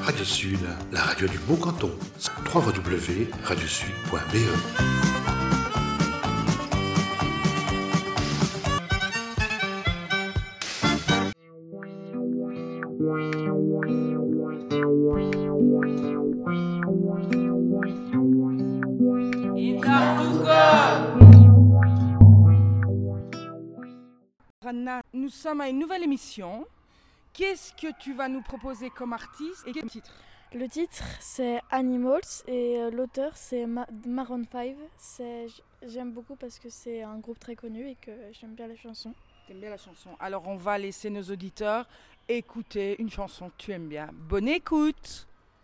Radio Sud, la radio du Beau Canton. www.radiosud.be. Ranna, nous sommes à une nouvelle émission. Qu'est-ce que tu vas nous proposer comme artiste et quel titre? Le titre c'est Animals et l'auteur c'est Maroon 5. J'aime beaucoup parce que c'est un groupe très connu et que j'aime bien les chansons. T'aimes bien la chanson? Alors on va laisser nos auditeurs écouter une chanson que tu aimes bien. Bonne écoute!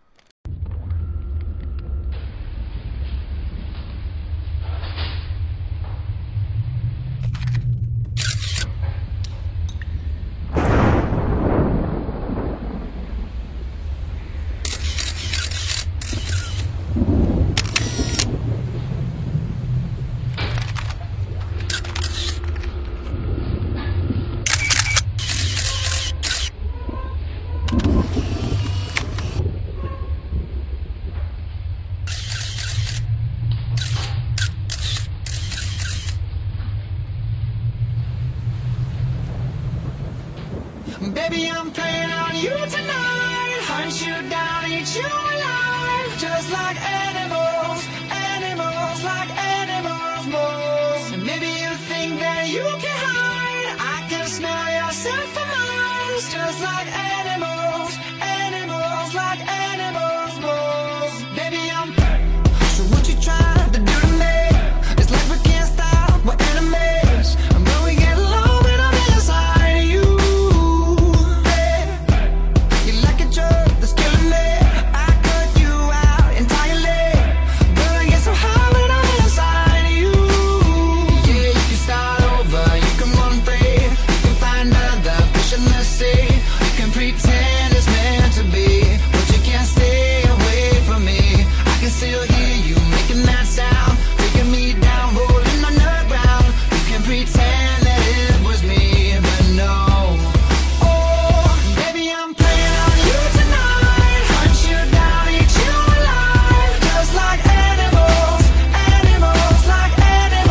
Baby, I'm playing on you tonight. Hunt you down, eat you alive. Just like animals, animals, like animals, moles. And maybe you think that you can hide. I can smell yourself for miles. Just like animals, animals, like animals, moles. Baby, I'm so what you trying to do to me? It's like we can't stop, we're enemies. And when we get low, when I'm inside of you.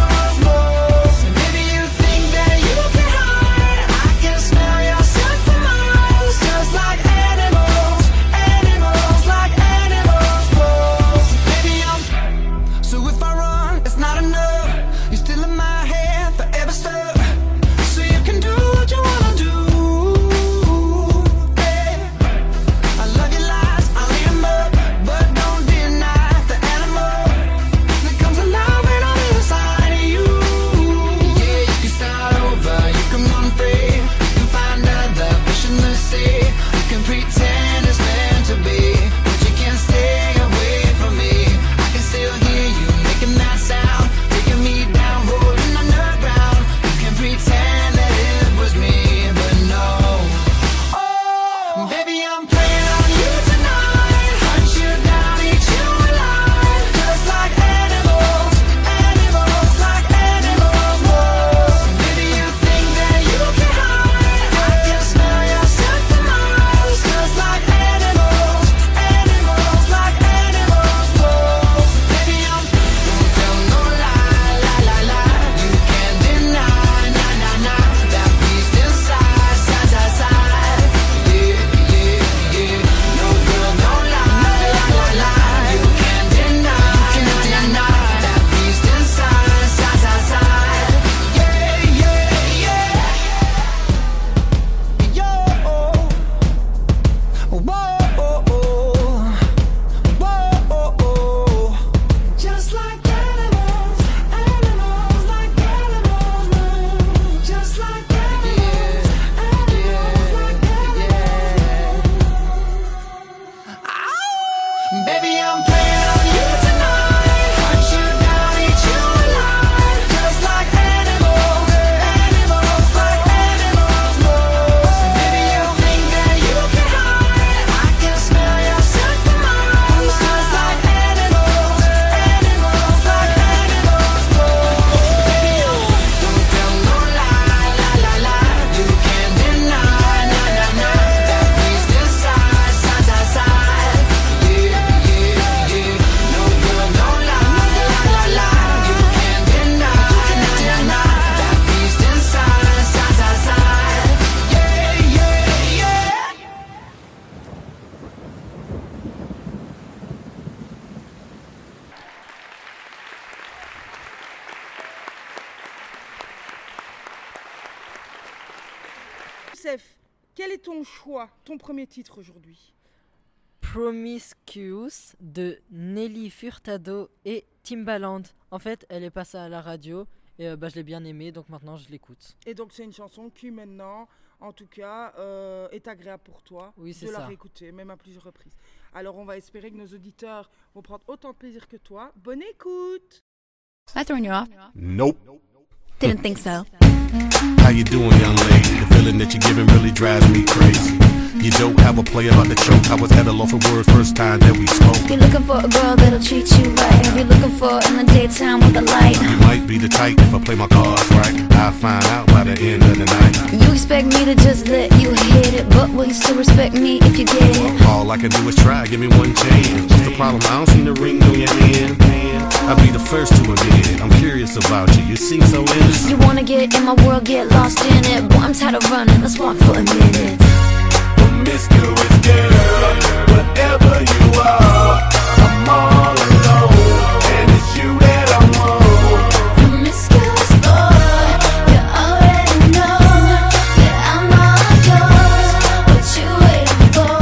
From Youssef, quel est ton choix, ton premier titre aujourd'hui? Promiscuous de Nelly Furtado et Timbaland. En fait, elle est passée à la radio et je l'ai bien aimée, donc maintenant je l'écoute. Et donc c'est une chanson qui maintenant, en tout cas, est agréable pour toi C'est de la ça. réécouter, même à plusieurs reprises. Alors on va espérer que nos auditeurs vont prendre autant de plaisir que toi. Bonne écoute! Am I throwing you off? Nope. Didn't think so. How you doing, young lady? The feeling that you're giving really drives me crazy. You don't have a play about the choke. I was at a loss for words first time that we spoke. Be looking for a girl that'll treat you right. Be looking for in the daytime with a light. You might be the type if I play my cards right. I'll find out by the end of the night. You expect me to just let you hit it, but will you still respect me if you get it? All I can do is try, give me one chance. What's the problem? I don't see the ring on your hand. I'll be the first to admit it. I'm curious about you. You seem so innocent. You wanna get in my world, get lost in it. Boy, I'm tired of running, let's walk for a minute. Promiscuous girl, whatever you are, I'm all alone, and it's you that I want. Promiscuous boy, you already know that I'm all yours. What you waiting for?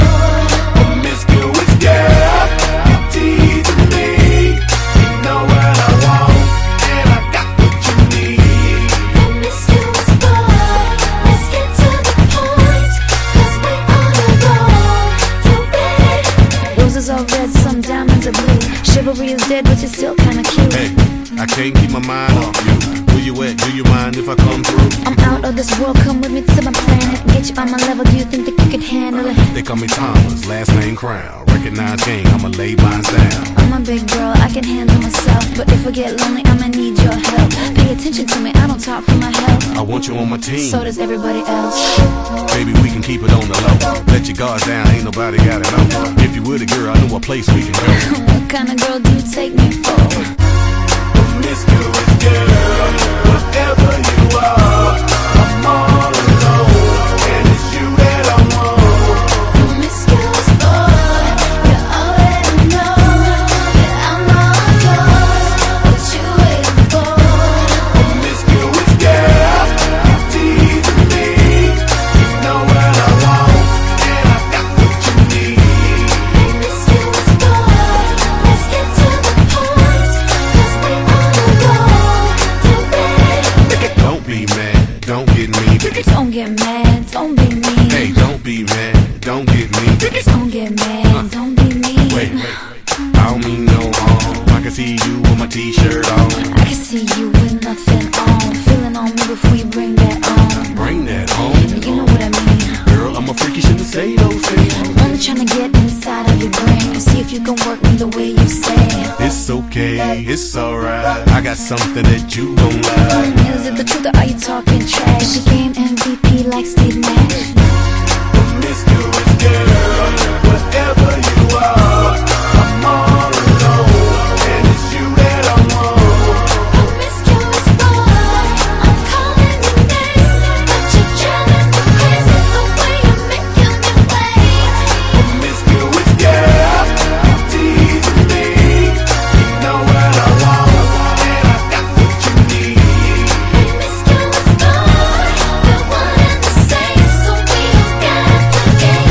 Promiscuous girl, you're teasing me. You know what I want, and I got what you need. Promiscuous boy, let's get to the point, 'cause we on a roll. You ready? Roses are red, some diamonds are blue. Chivalry is dead, but you're still kinda cute. Hey, I can't keep my mind off you. Where you at? Do you mind if I come through? I'm out of this world, come with me to my planet. Get you on my level, do you think that you could handle it? They call me Thomas, last name Crown. Recognize gang, I'ma lay mine down. I'm a big girl, I can handle myself. But if I get lonely, I'ma need your help. Pay attention to me, I don't talk for my health. I want you on my team. So does everybody else. Baby, we can keep it on the low. Let your guards down, ain't nobody got it know. If you were the girl, I know a place we can go. What kind of girl do you take me for? Promiscuous girl, whatever you are, I'm all alone, and it's you that I want. Promiscuous boy, you already know that I'm all yours. What you waiting for? Promiscuous girl, you teasing me. You know what I want, and I got what you need. Promiscuous boy, let's get to the point, 'cause we on a roll. You ready? Don't be mad, don't get me. Don't get mad, don't be mean. Hey, don't be mad, don't get me. Don't get mad, don't be mean. Wait, I don't mean no harm. I can see you with my t-shirt on. I can see you with nothing on. Feeling on me before you bring that on. Bring that home. You know what I mean. Girl, I'm a freak, you shouldn't say those things. I'm only trying to get inside of your brain. See if you can work me the way you say. It's okay, it's alright. I got something that you gon' like. Is it the truth or are you talking trash? Is your game MVP like Steve Nash? Promiscuous girl, whatever you are, I'm all alone, and it's you that I want. Promiscuous boy, I'm calling your name, but you're driving me crazy the way you're making me wait. Promiscuous girl, you teasing me. You know what I want, and I got what you need. Promiscuous boy, we're one and the same, so we don't gotta forget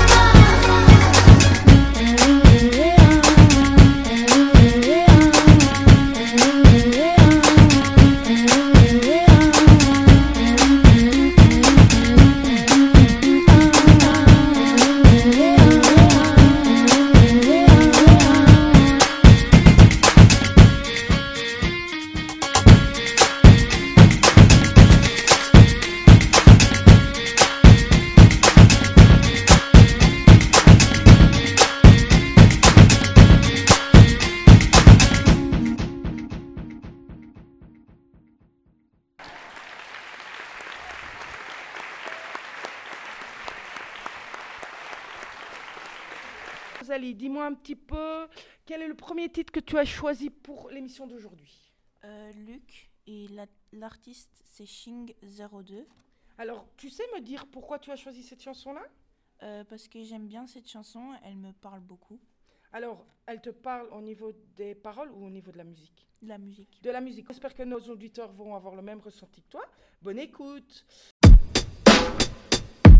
Rosalie, dis-moi un petit peu, quel est le premier titre que tu as choisi pour l'émission d'aujourd'hui? Luc et l'artiste c'est Shing02 Alors, tu sais me dire pourquoi tu as choisi cette chanson-là? parce que j'aime bien cette chanson, elle me parle beaucoup. Alors, elle te parle au niveau des paroles ou au niveau de la musique? De la musique. De la musique. J'espère que nos auditeurs vont avoir le même ressenti que toi. Bonne écoute.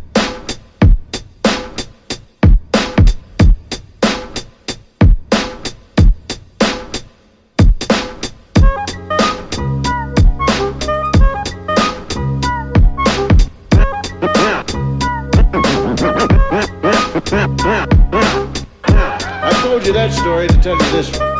story to tell you this one.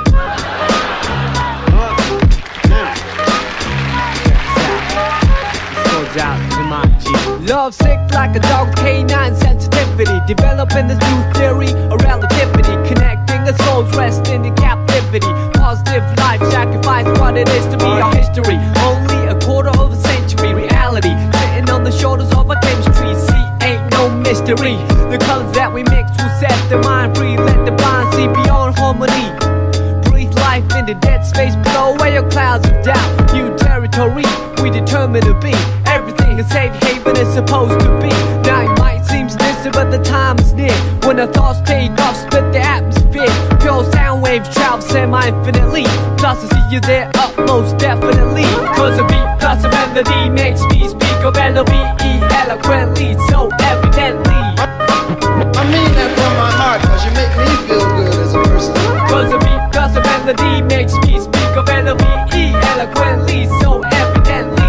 Love sick like a dog with canine sensitivity. Developing this new theory of relativity. Connecting the souls resting in captivity. Positive life sacrifice what it is to be our history. Only a quarter of a century reality. Sitting on the shoulders of our chemistry. See, ain't no mystery. The colors that we mix will set the mind free. Let the blind see beyond harmony. Breathe life in the dead space. Blow away your clouds of doubt. New territory we determined to be. Everything a safe haven is supposed to be. Now it might seem distant, but the time is near. When the thoughts take off, split the atmosphere. Pure sound waves travel semi-infinitely. Plus I see you there up most definitely. Cause a beat plus a melody makes me speak of L-O-V-E eloquently, so evidently. I mean that from my heart, cause you make me feel good as a person. Cause a beat plus a melody makes me speak of L-O-V-E eloquently, so evidently.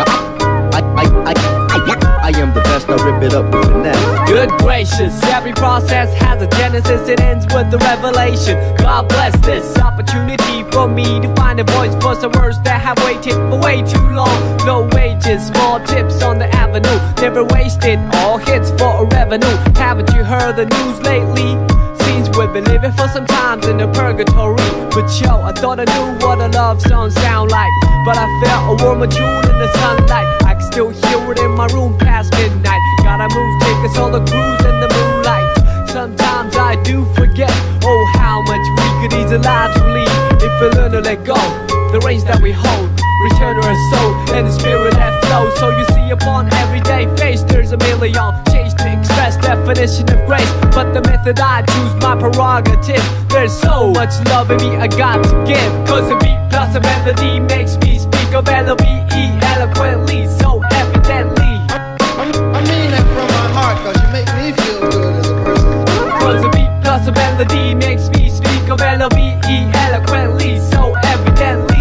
I am the best, I rip it up with finesse. Good gracious, every process has a genesis. It ends with the revelation. God bless this opportunity for me to find a voice for some words that have waited for way too long. No wages, small tips on the avenue. Never wasted, all hits for a revenue. Haven't you heard the news lately? Seems we've been living for some times in a purgatory. But yo, I thought I knew what a love song sound like. But I felt a warmer tune in the sunlight. I can still hear it in my room past midnight. Gotta move, take us all a cruise in the moonlight. Sometimes I do forget, oh how much we could easily leave if we learn to let go. The reins that we hold, return to our soul and the spirit that flows. So you see upon everyday face there's a million change to express definition of grace. But the method I choose my prerogative. There's so much love in me I got to give. Cause a beat plus a melody makes me speak of L-O-V-E eloquently, so evidently. I mean that from my heart, cause you make me feel good as a person. Cause a beat plus a melody makes me speak of L-O-V-E eloquently, so evidently.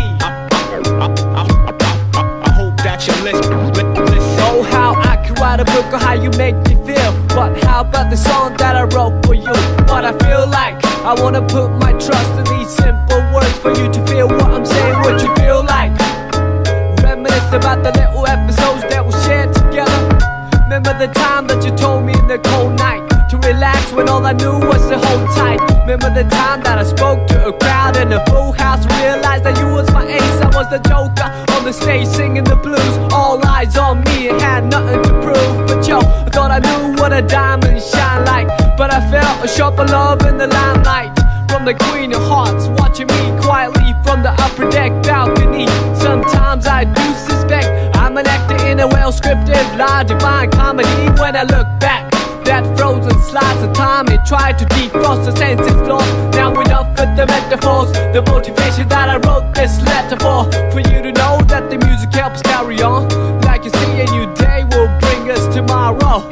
I hope that you listen. Oh, how I could write a book on how you make me feel. But how about the song that I wrote for you? What I feel like, I wanna put my trust in these simple words for you to feel what I'm saying, what you feel like. Reminisce about the little episodes that we shared together. Remember the time that you told me in the cold night to relax when all I knew was to hold tight. Remember the time that I spoke to a crowd in a full house. Realized that you was my ace, I was the joker on the stage singing the blues. All eyes on me and had nothing to prove. But yo, I thought I knew what a diamond shine like. But I felt a sharper love in the limelight from the Queen of Hearts, watching me quietly from the upper deck balcony. Sometimes I do suspect I'm an actor in a well-scripted lie, divine comedy. When I look back, that frozen slice of time, it tried to defrost the senses lost. Now enough with the metaphors, the motivation that I wrote this letter for you to know that the music helps carry on. Like you see, a new day will bring us tomorrow.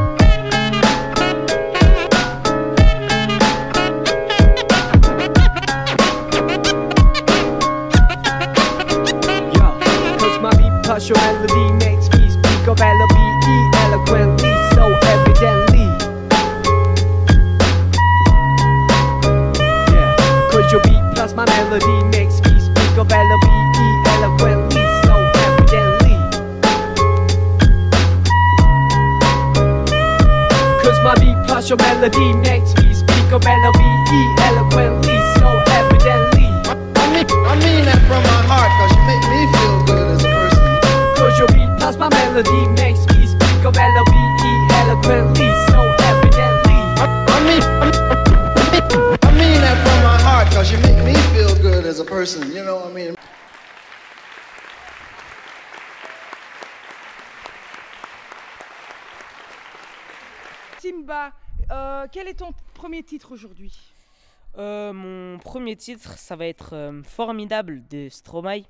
Your melody makes me speak of L-O-V-E eloquently, so evidently. Yeah, cause your beat plus my melody makes me speak of L-O-V-E eloquently, so evidently. Cause my beat plus your melody makes me speak of L-O-V-E eloquently, so evidently. I mean that from my heart, cause you make me feel good as a person. Cause your beat plus my melody makes me speak of L-O-V-E eloquently, so evidently. I mean that from my heart, cause you make me feel good as a person, you know what I mean? Simba, quel est ton premier titre aujourd'hui? Mon premier titre, ça va être Formidable de Stromae.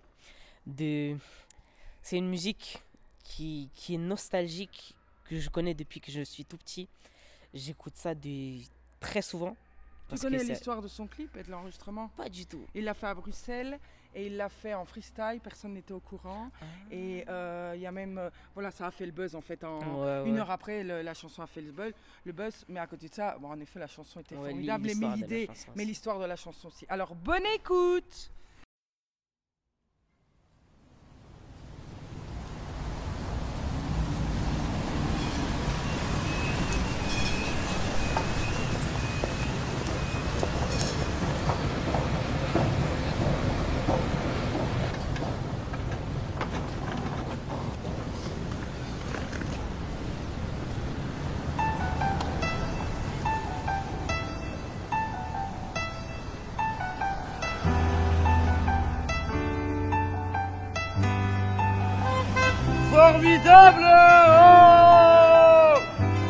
C'est une musique qui est nostalgique, que je connais depuis que je suis tout petit. J'écoute ça très souvent. Tu connais l'histoire de son clip et de l'enregistrement? Pas du tout. Il l'a fait à Bruxelles et il l'a fait en freestyle, personne n'était au courant. Et il y a même, voilà, ça a fait le buzz en fait. Une heure après, la chanson a fait le buzz. Mais à côté de ça, bon, en effet, la chanson était formidable. Mais l'histoire de la chanson aussi. Alors, bonne écoute! Formidable! Oh!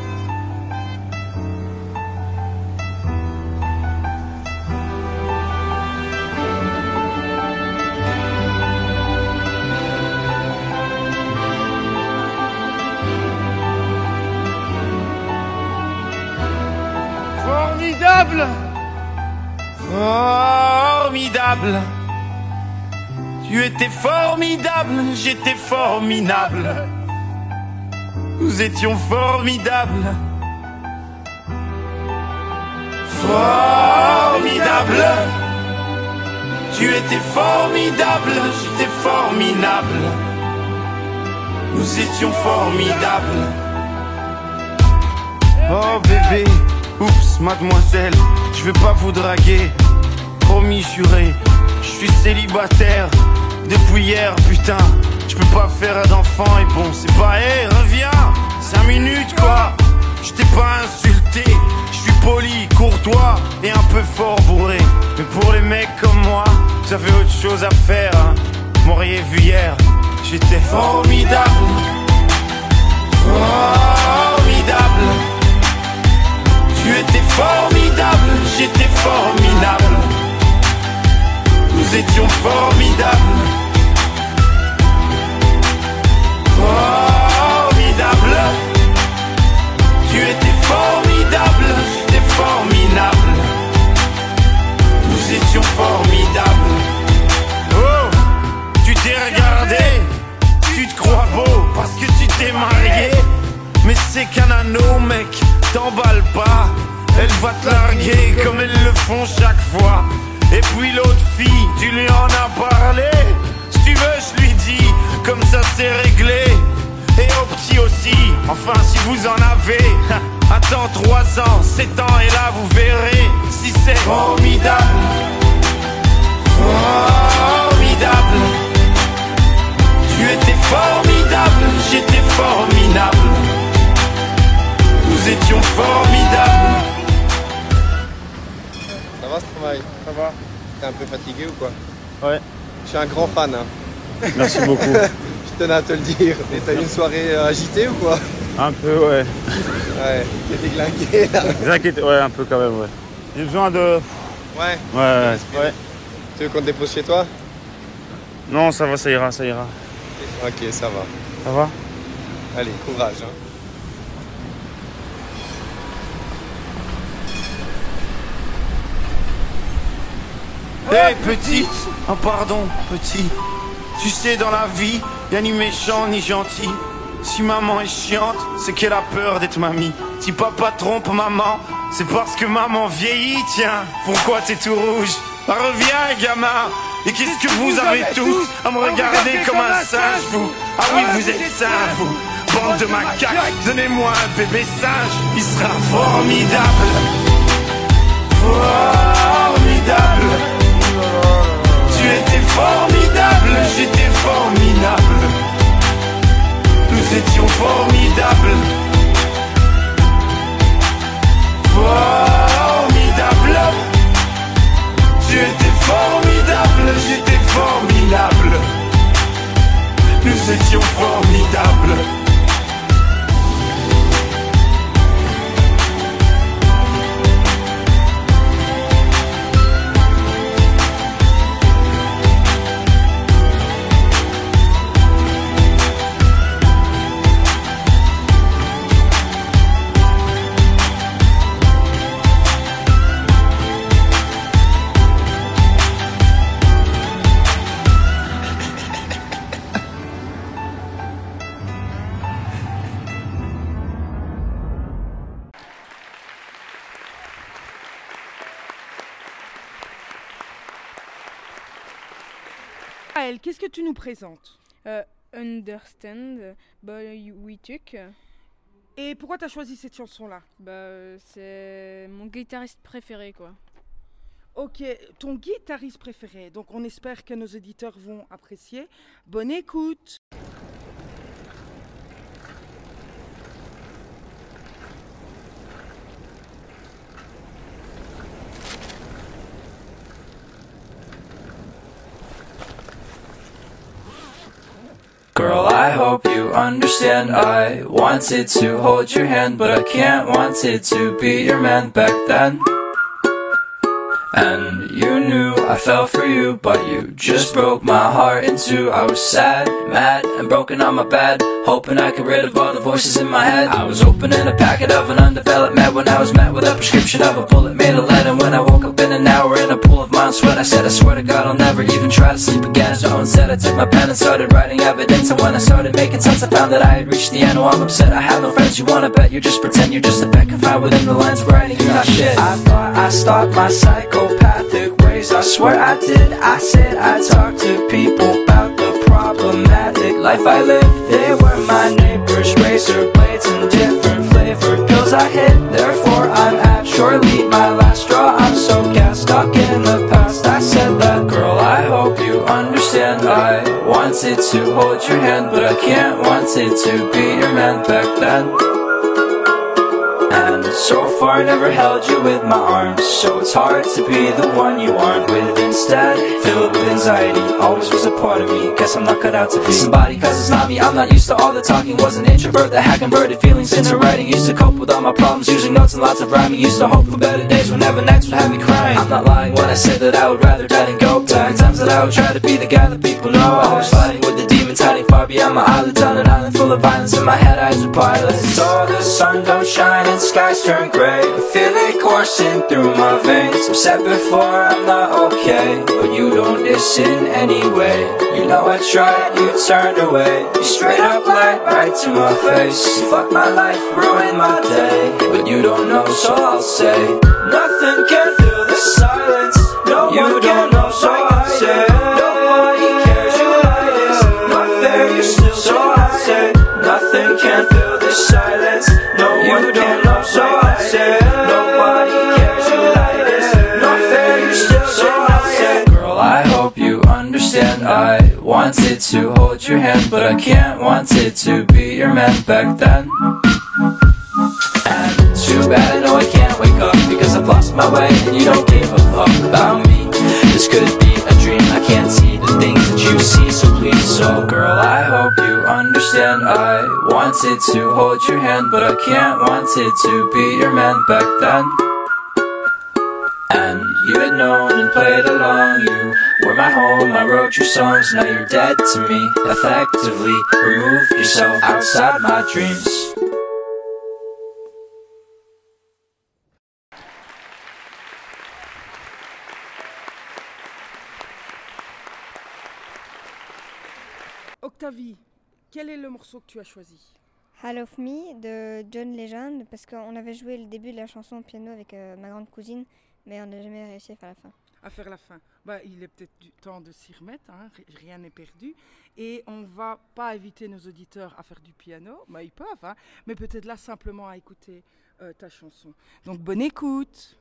Formidable! Formidable! Tu étais formidable, j'étais formidable. Nous étions formidables. Formidable. Tu étais formidable, j'étais formidable. Nous étions formidables. Oh bébé, oups, mademoiselle, je vais pas vous draguer. Promis, juré, je suis célibataire. Depuis hier, putain, je peux pas faire d'enfant et bon, c'est pas, hé, reviens, 5 minutes quoi, je t'ai pas insulté, je suis poli, courtois et un peu fort bourré. Mais pour les mecs comme moi, vous avez autre chose à faire, hein. M'auriez vu hier, j'étais formidable. Formidable. Tu étais formidable, j'étais formidable. Nous étions formidables. Formidable. Tu étais formidable, j'étais formidable. Nous étions formidables. Oh, tu t'es regardé, tu te crois beau parce que tu t'es marié. Mais c'est qu'un anneau, mec, t'emballe pas. Elle va te larguer comme elles le font chaque fois. Et puis l'autre fille, tu lui en as parlé. Si tu veux, je lui dis, comme ça c'est réglé. Et au petit aussi, enfin si vous en avez. Attends 3 ans, 7 ans et là vous verrez si c'est formidable. Formidable. Tu étais formidable, j'étais formidable. Nous étions formidables. Ça va Stromae? Ça va. T'es un peu fatigué ou quoi? Ouais. Je suis un grand fan. Hein. Merci beaucoup. Je tenais à te le dire. Et t'as eu une soirée agitée ou quoi? Un peu, ouais. Ouais, t'es déglingué là. T'inquiète, ouais, un peu quand même, ouais. J'ai besoin de... Ouais. Ouais. Tu veux qu'on te dépose chez toi? Non, ça va, ça ira, ça ira. Ok, ça va. Ça va? Allez, courage. Hein. Hey petite, oh pardon petit. Tu sais dans la vie, y'a ni méchant ni gentil. Si maman est chiante, c'est qu'elle a peur d'être mamie. Si papa trompe maman, c'est parce que maman vieillit. Tiens, pourquoi t'es tout rouge? Bah, reviens gamin. Et qu'est-ce que vous avez tous à me regarder comme un singe vous? Ah oui vous êtes singes vous. Bande de macaques, donnez-moi un bébé singe. Il sera formidable. Formidable. Tu étais formidable, j'étais formidable. Nous étions formidables. Formidable. Tu étais formidable, j'étais formidable. Nous étions formidables. Maëlle, qu'est-ce que tu nous présentes? Understand, Boy We Took. Et pourquoi tu as choisi cette chanson-là? C'est mon guitariste préféré, quoi. Ok, ton guitariste préféré. Donc on espère que nos auditeurs vont apprécier. Bonne écoute. Girl, I hope you understand. I wanted to hold your hand, but I can't. Wanted to be your man back then. And you knew I fell for you, but you just broke my heart in two. I was sad, mad, and broken on my bed, hoping I could rid of all the voices in my head. I was opening a packet of an undeveloped med when I was met with a prescription of a bullet made of lead. And when I woke up in an hour in a pool of my sweat, I said, I swear to God I'll never even try to sleep again. So instead I took my pen and started writing evidence. And when I started making sense, I found that I had reached the end. Oh, I'm upset, I have no friends. You wanna bet, you just pretend you're just a pet confined within the lines of writing. You're not shit. I thought I stopped my psychopathic ways, I swear I did. I said I talked to people about the problematic life I lived. They were my neighbors, razor blades and different flavored pills I hid. Therefore I'm at surely my last straw. I'm so gassed, stuck in the past. I said that, girl, I hope you understand. I wanted to hold your hand, but I can't. Wanted to be your man back then. And so far never held you with my arms, so it's hard to be the one you aren't with. Instead, filled with anxiety, always was a part of me. Guess I'm not cut out to be somebody, cause it's not me. I'm not used to all the talking, was an introvert that had converted feelings into writing. Used to cope with all my problems using notes and lots of rhyming. Used to hope for better days whenever nights would have me crying. I'm not lying when I say that I would rather die than go. Many times that I would try to be the guy that people know. I was fighting with the demons hiding far beyond my eyelids, on an island full of violence. In my head eyes were pilots. So the sun don't shine and skies turn gray. I feel it coursing through my veins. I've said before I'm not okay, but you don't listen anyway. You know I tried, you turned away. You straight up lied right to my face. You fucked my life, ruined my day, but you don't know, so I'll say nothing can fill the silence. No you one don't know, so I'll say nobody cares, you like this. Not fair, you're still so I'll say nothing can fill the silence. No you don't know, so I'll say nobody cares, you like this. Not fair, you're still so I'll say, girl, I hope you understand. I wanted to hold your hand, but I can't. Wanted to be your man back then. And too bad I know I can't wake up, because I've lost my way and you don't give a fuck about me. This could be a dream, I can't see the things that you see, so please. So girl, I hope you understand. I wanted to hold your hand, but I can't. Wanted to be your man back then. And you had known and played along. You were my home, I wrote your songs. Now you're dead to me. Effectively remove yourself outside my dreams. Octavie, quel est le morceau que tu as choisi? Hall of Me de John Legend, parce qu'on avait joué le début de la chanson au piano avec ma grande cousine, mais on n'a jamais réussi à faire la fin. À faire la fin. Bah, il est peut-être du temps de s'y remettre, hein, rien n'est perdu. Et on va pas inviter nos auditeurs à faire du piano, bah, ils peuvent, hein, mais peut-être là simplement à écouter ta chanson. Donc bonne écoute.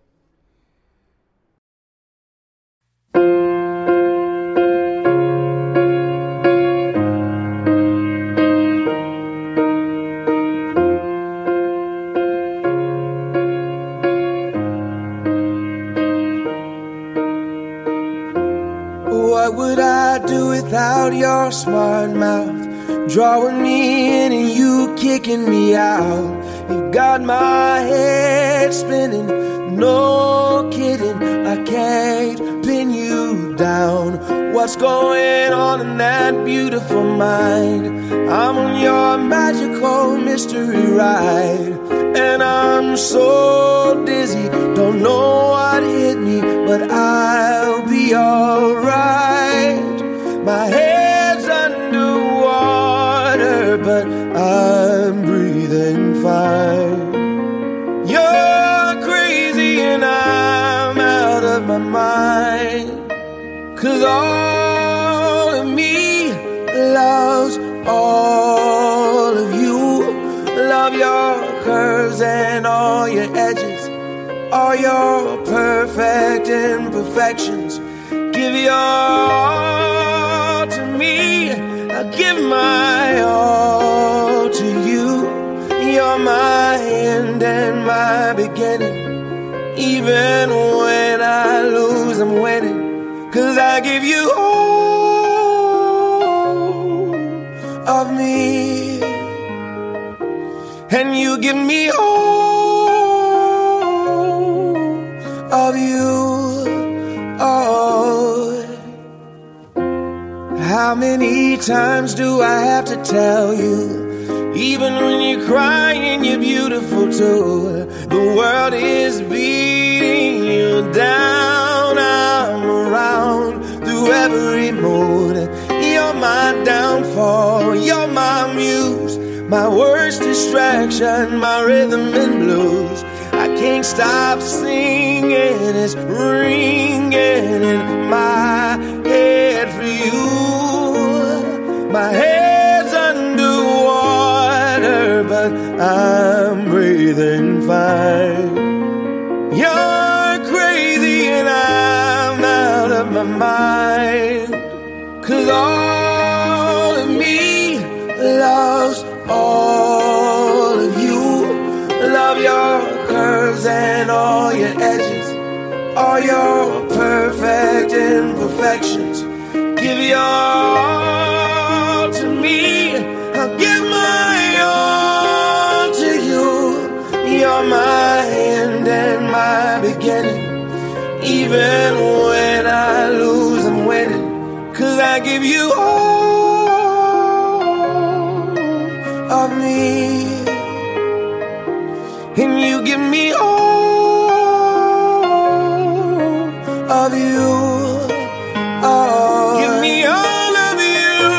What would I do without your smart mouth? Drawing me in and you kicking me out. You got my head spinning, no kidding. I can't pin you down. What's going on in that beautiful mind? I'm on your magical mystery ride, and I'm so dizzy, don't know what hit me, but I'll be alright. My head's underwater, but I'm breathing fine. You're crazy and I'm out of my mind, 'cause all of all your edges, all your perfect imperfections. Give your all to me, I'll give my all to you. You're my end and my beginning. Even when I lose, I'm winning. 'Cause I give you all of me, and you give me all of you. Oh, how many times do I have to tell you? Even when you're crying, you're beautiful too. The world is beating you down. I'm around through every mood. You're my downfall, you're my muse, my worst distraction, my rhythm and blues. I can't stop singing, it's ringing in my head for you. My head's underwater, but I'm breathing fine. You're crazy and I'm out of my mind. 'Cause all of me loves all of you. Love your curves and all your edges, all your perfect imperfections. Give your all to me, I'll give my all to you. You're my end and my beginning. Even when I lose, I'm winning. 'Cause I give you all of me, and you give me all of you. Oh, give me all of you.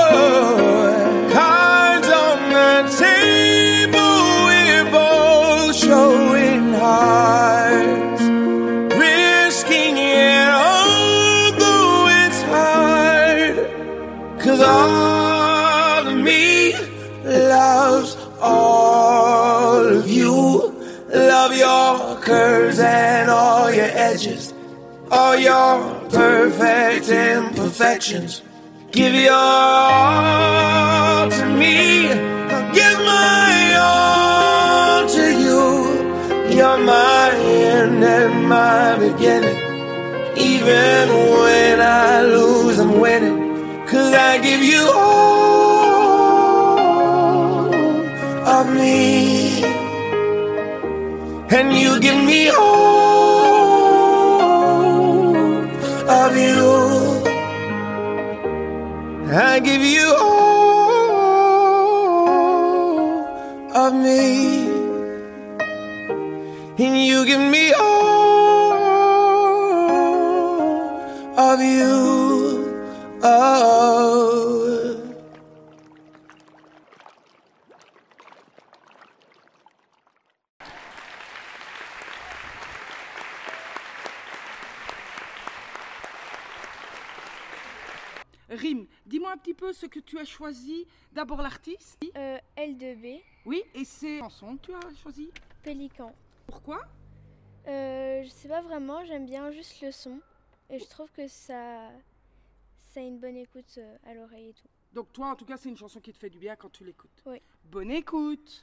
Cards on the table, we're both showing hearts, risking it although it's hard. 'Cause all of me loves all of you. Love your curves and all your edges, all your perfect imperfections. Give your all to me, I'll give my all to you. You're my end and my beginning. Even when I lose, I'm winning. 'Cause I give you all of me, and you give me all of you. I give you all of me, and you give me all of you. Oh. Rim, dis-moi un petit peu ce que tu as choisi. D'abord l'artiste. L2B. Oui, et c'est chanson que tu as choisi. Pélican. Pourquoi? Je sais pas vraiment, j'aime bien juste le son. Et je trouve que ça a une bonne écoute à l'oreille et tout. Donc toi, en tout cas, c'est une chanson qui te fait du bien quand tu l'écoutes. Oui. Bonne écoute.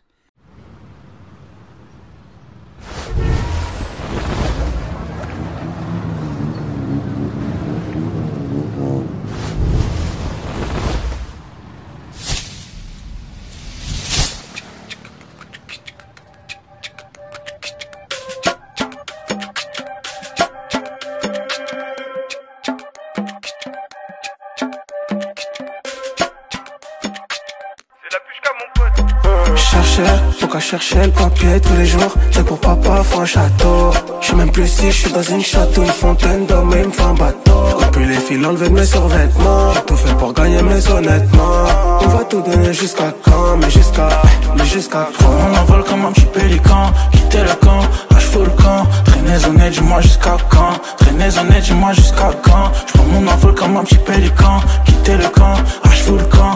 Faut qu'à chercher le papier tous les jours. C'est pour papa, faut un château. Je sais même plus si je suis dans une château, une fontaine d'hommes et il me fait un bateau. Depuis les fils enlevés de mes survêtements. J'ai tout fait pour gagner mais honnêtement on va tout donner jusqu'à quand. Mais jusqu'à quand. On envole comme un petit pélican. Quitter le camp, je fous le camp. Traînez en nez, dis-moi jusqu'à quand. Traînez en nez, dis-moi jusqu'à quand. J'prends mon envol comme un petit pélican. Quitter le camp, je fous le camp. Traînez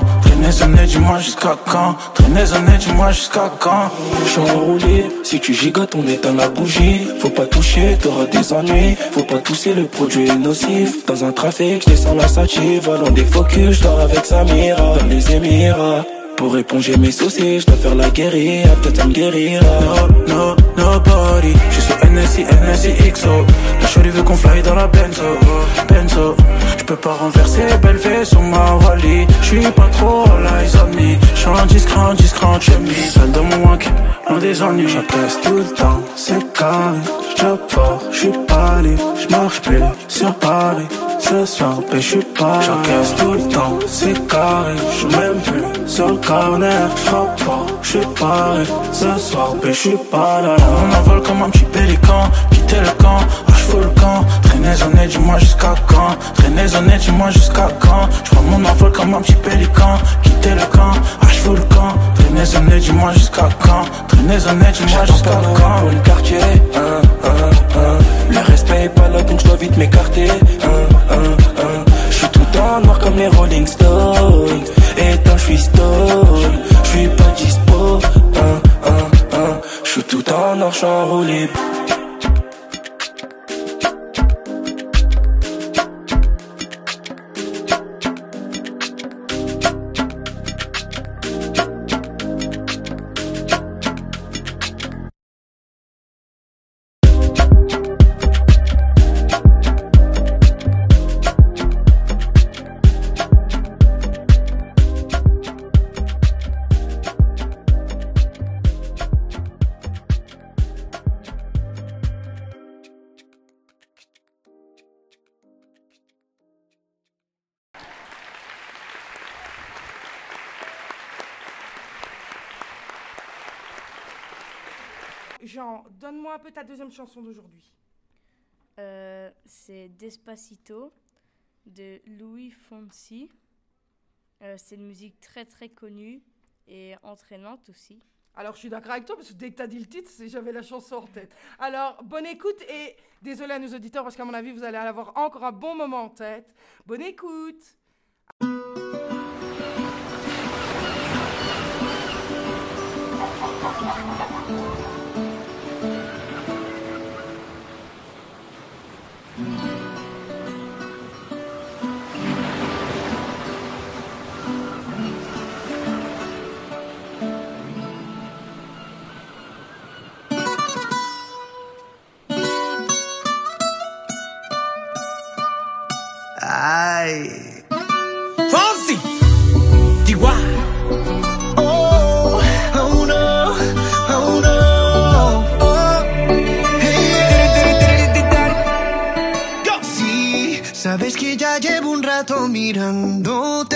Traînez, dis-moi jusqu'à quand. Traînez, dis-moi jusqu'à quand. J'suis enroulé, si tu gigotes on éteint la bougie. Faut pas toucher, t'auras des ennuis. Faut pas tousser, le produit est nocif. Dans un trafic, j'descends la sativa. Loin des focus, j'dors avec Samira. Dans les Émirats, pour éponger mes soucis, j'dois faire la guérilla. Peut-être ça me guérira. No, nobody. J'suis sur NSI, XO. La chérie veut qu'on fly dans la Benzo. J'peux pas renverser, belle fée sur ma Wally. J'suis pas trop all eyes on me. J'suis discret, chemise. Seul dans mon wank, loin des ennuis. J'encaisse tout le temps, c'est carré. J'job fort, j'suis pas libre. J'marche plus sur Paris. Ce soir, j'suis pas. J'encaisse tout le temps, c'est carré. J'suis même plus sur le corner. J'frappe fort, j'suis paré. Ce soir, j'suis pas là. On envole comme un petit pélican. Quitter le camp, j'fous le camp. Traînez, dis-moi jusqu'à quand. Traînez, dis-moi jusqu'à quand. J'prends mon envol comme un petit pélican. Quitter le camp, j'fous le camp. Traînez, dis-moi jusqu'à quand. Traînez, dis-moi jusqu'à quand. Pour le quartier, le respect est pas là donc j'dois vite m'écarter. J'suis tout en noir comme les Rolling Stones. Et tant j'suis stone, j'suis pas dispo. J'suis tout en noir, j'suis enroulé. Jean, donne-moi un peu ta deuxième chanson d'aujourd'hui. C'est Despacito de Louis Fonsi. C'est une musique très très connue et entraînante aussi. Alors je suis d'accord avec toi parce que dès que tu as dit le titre, j'avais la chanson en tête. Alors bonne écoute et désolé à nos auditeurs parce qu'à mon avis vous allez avoir encore un bon moment en tête. Bonne écoute. Ay, Fonsi, Chihuahua. Oh, oh no, oh no, oh. Hey. Sí, sabes que ya llevo un rato mirándote.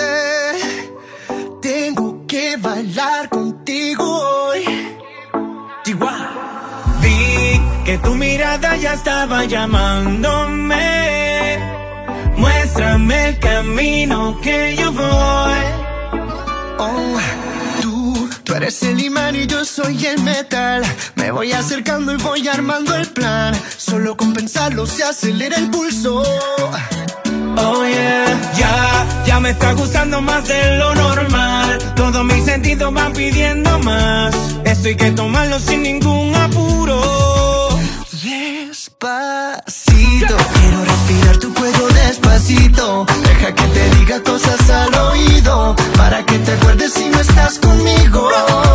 Tengo que bailar contigo hoy. Chihuahua. Vi que tu mirada ya estaba llamándome. Muéstrame el camino que yo voy. Oh, tú eres el imán y yo soy el metal. Me voy acercando y voy armando el plan. Solo con pensarlo se acelera el pulso. Oh yeah, ya me está gustando más de lo normal. Todos mis sentidos van pidiendo más. Esto hay que tomarlo sin ningún apuro. Despacito, quiero respirar tu cuello despacito. Deja que te diga cosas al oído, para que te acuerdes si no estás conmigo.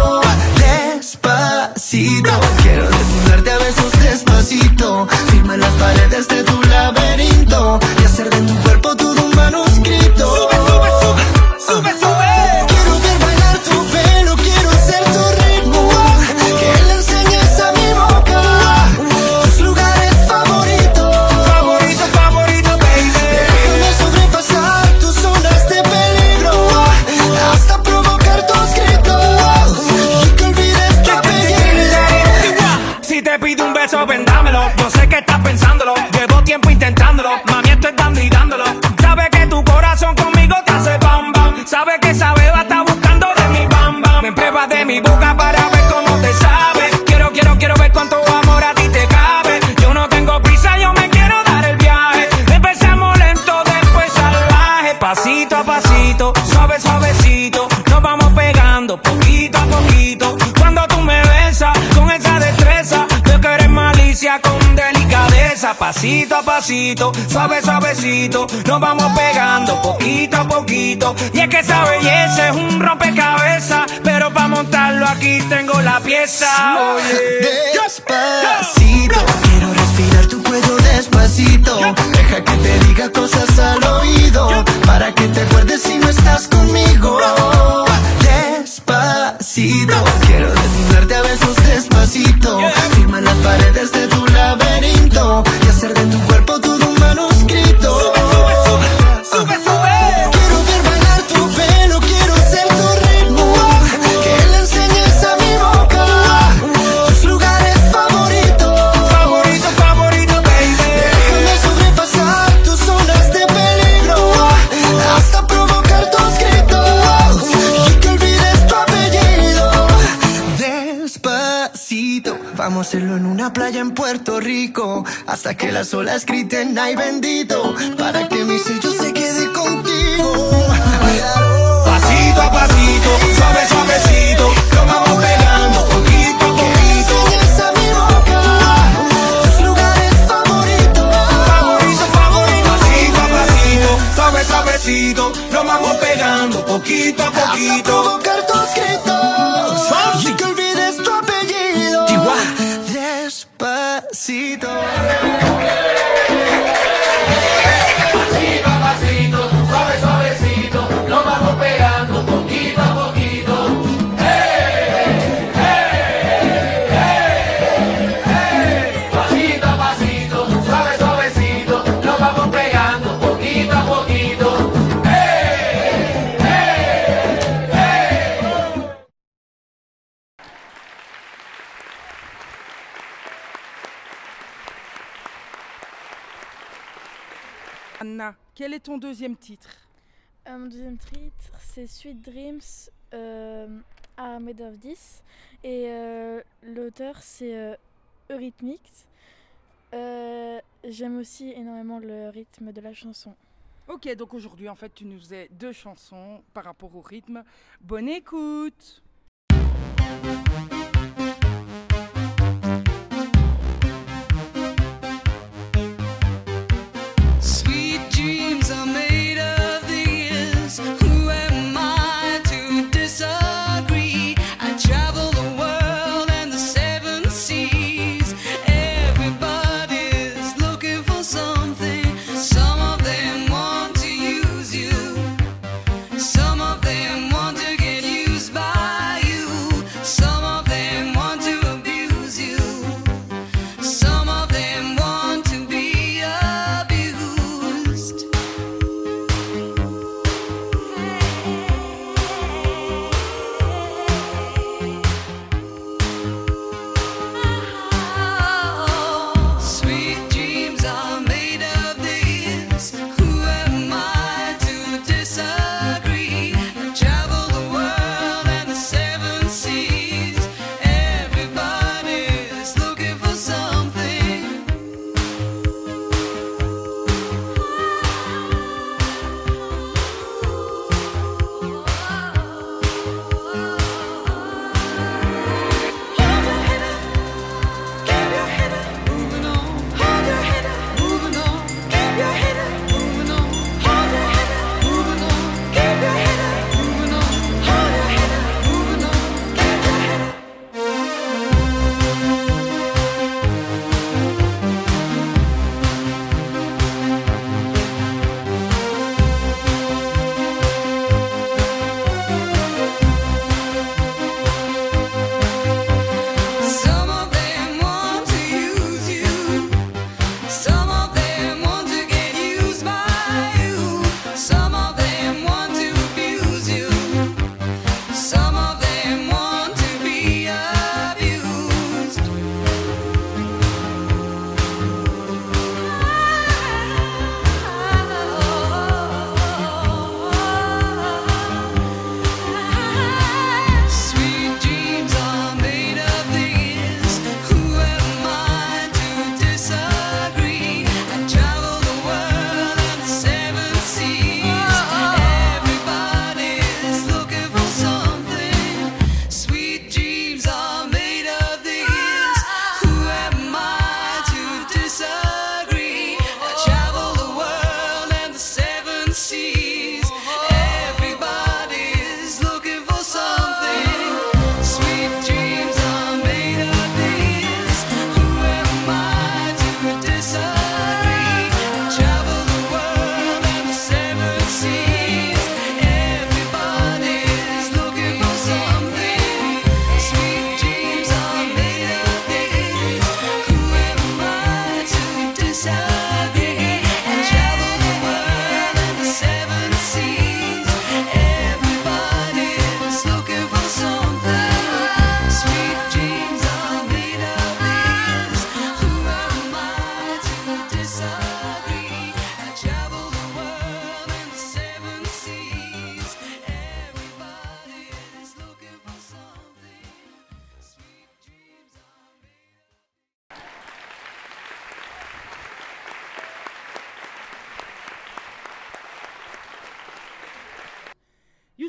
Despacito, quiero desnudarte a besos despacito. Firma las paredes de tu laberinto y hacer de tu cuerpo todo un manuscrito. Sube, sube, sube, sube, sube. Quiero ver bailar tu pelo, quiero ser tu ritmo. Que le enseñes a mi boca tus lugares favoritos. Favorito, favorito, baby. Déjame sobrepasar tus zonas de peligro hasta provocar tus gritos y que olvides tu apellido. Si te pido un beso, vendámelo. Yo sé que estás pensándolo. Llevo tiempo intentándolo. Mami, estoy dando y dándolo. Sabe que tu corazón conmigo te hace bam bam. Sabe que esa beba está buscando de mi bam bam. Me pruebas de mi boca para ver cómo te sabe. Quiero ver cuánto amor a ti te cabe. Yo no tengo prisa, yo me quiero dar el viaje. Empezamos lento, después salvaje. Pasito a pasito, suave, suavecito. No besa pasito a pasito, suave suavecito, nos vamos pegando poquito a poquito. Y es que esa belleza es un rompecabezas, pero para montarlo aquí tengo la pieza. Oye, despacito, quiero respirar tu cuello despacito. Deja que te diga cosas al oído, para que te acuerdes si no estás conmigo. Despacito, quiero desnudarte a besos despacito. Firma las paredes de tu laberinto y hacer de tu cuerpo todo un manuscrito. Sube, sube. Quiero ver bailar tu pelo, quiero ser tu ritmo, que le enseñes a mi boca tus lugares favoritos. Favorito, baby. Déjame sobrepasar tus zonas de peligro, hasta provocar tus gritos y que olvides tu apellido. Despacito, vamos a hacerlo en una playa en Puerto Rico, hasta que las olas griten ay bendito, para que mi sello se quede contigo. Pasito a pasito, suave suavecito, nos vamos pegando poquito a poquito. Enseñas a mi boca tus lugares favoritos. Favorito. Pasito a pasito, suave suavecito, nos vamos pegando poquito a poquito. Hasta provocar tus gritos y que olvides tu apellido. Despacito. Pasito a pasito, suave suavecito, nos vamos pegando poquito a poquito. Hey, hey, hey, hey. Pasito a pasito, suave suavecito, nos vamos pegando poquito a poquito. Hey, hey, hey. Anna, quel est ton deuxième titre? Mon deuxième titre, c'est Sweet Dreams à Made of This. Et l'auteur, c'est Eurythmics. J'aime aussi énormément le rythme de la chanson. Ok, donc aujourd'hui, en fait, tu nous faisais 2 chansons par rapport au rythme. Bonne écoute! Sweet dreams are made of this. Who am I to disagree? I travel the world and the 7 seas. Everybody's looking for something. Some of them want to use you. Some of them want to get used by you. Some of them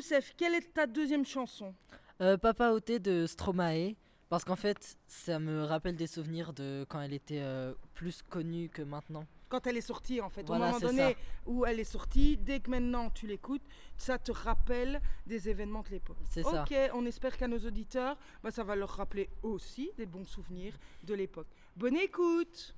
Youssef, quelle est ta deuxième chanson? Papa Outé de Stromae. Parce qu'en fait, ça me rappelle des souvenirs de quand elle était plus connue que maintenant. Quand elle est sortie, en fait, Voilà, au moment c'est donné ça. où elle est sortie, dès que maintenant tu l'écoutes, ça te rappelle des événements de l'époque. C'est ça. Ok, on espère qu'à nos auditeurs, ça va leur rappeler aussi des bons souvenirs de l'époque. Bonne écoute!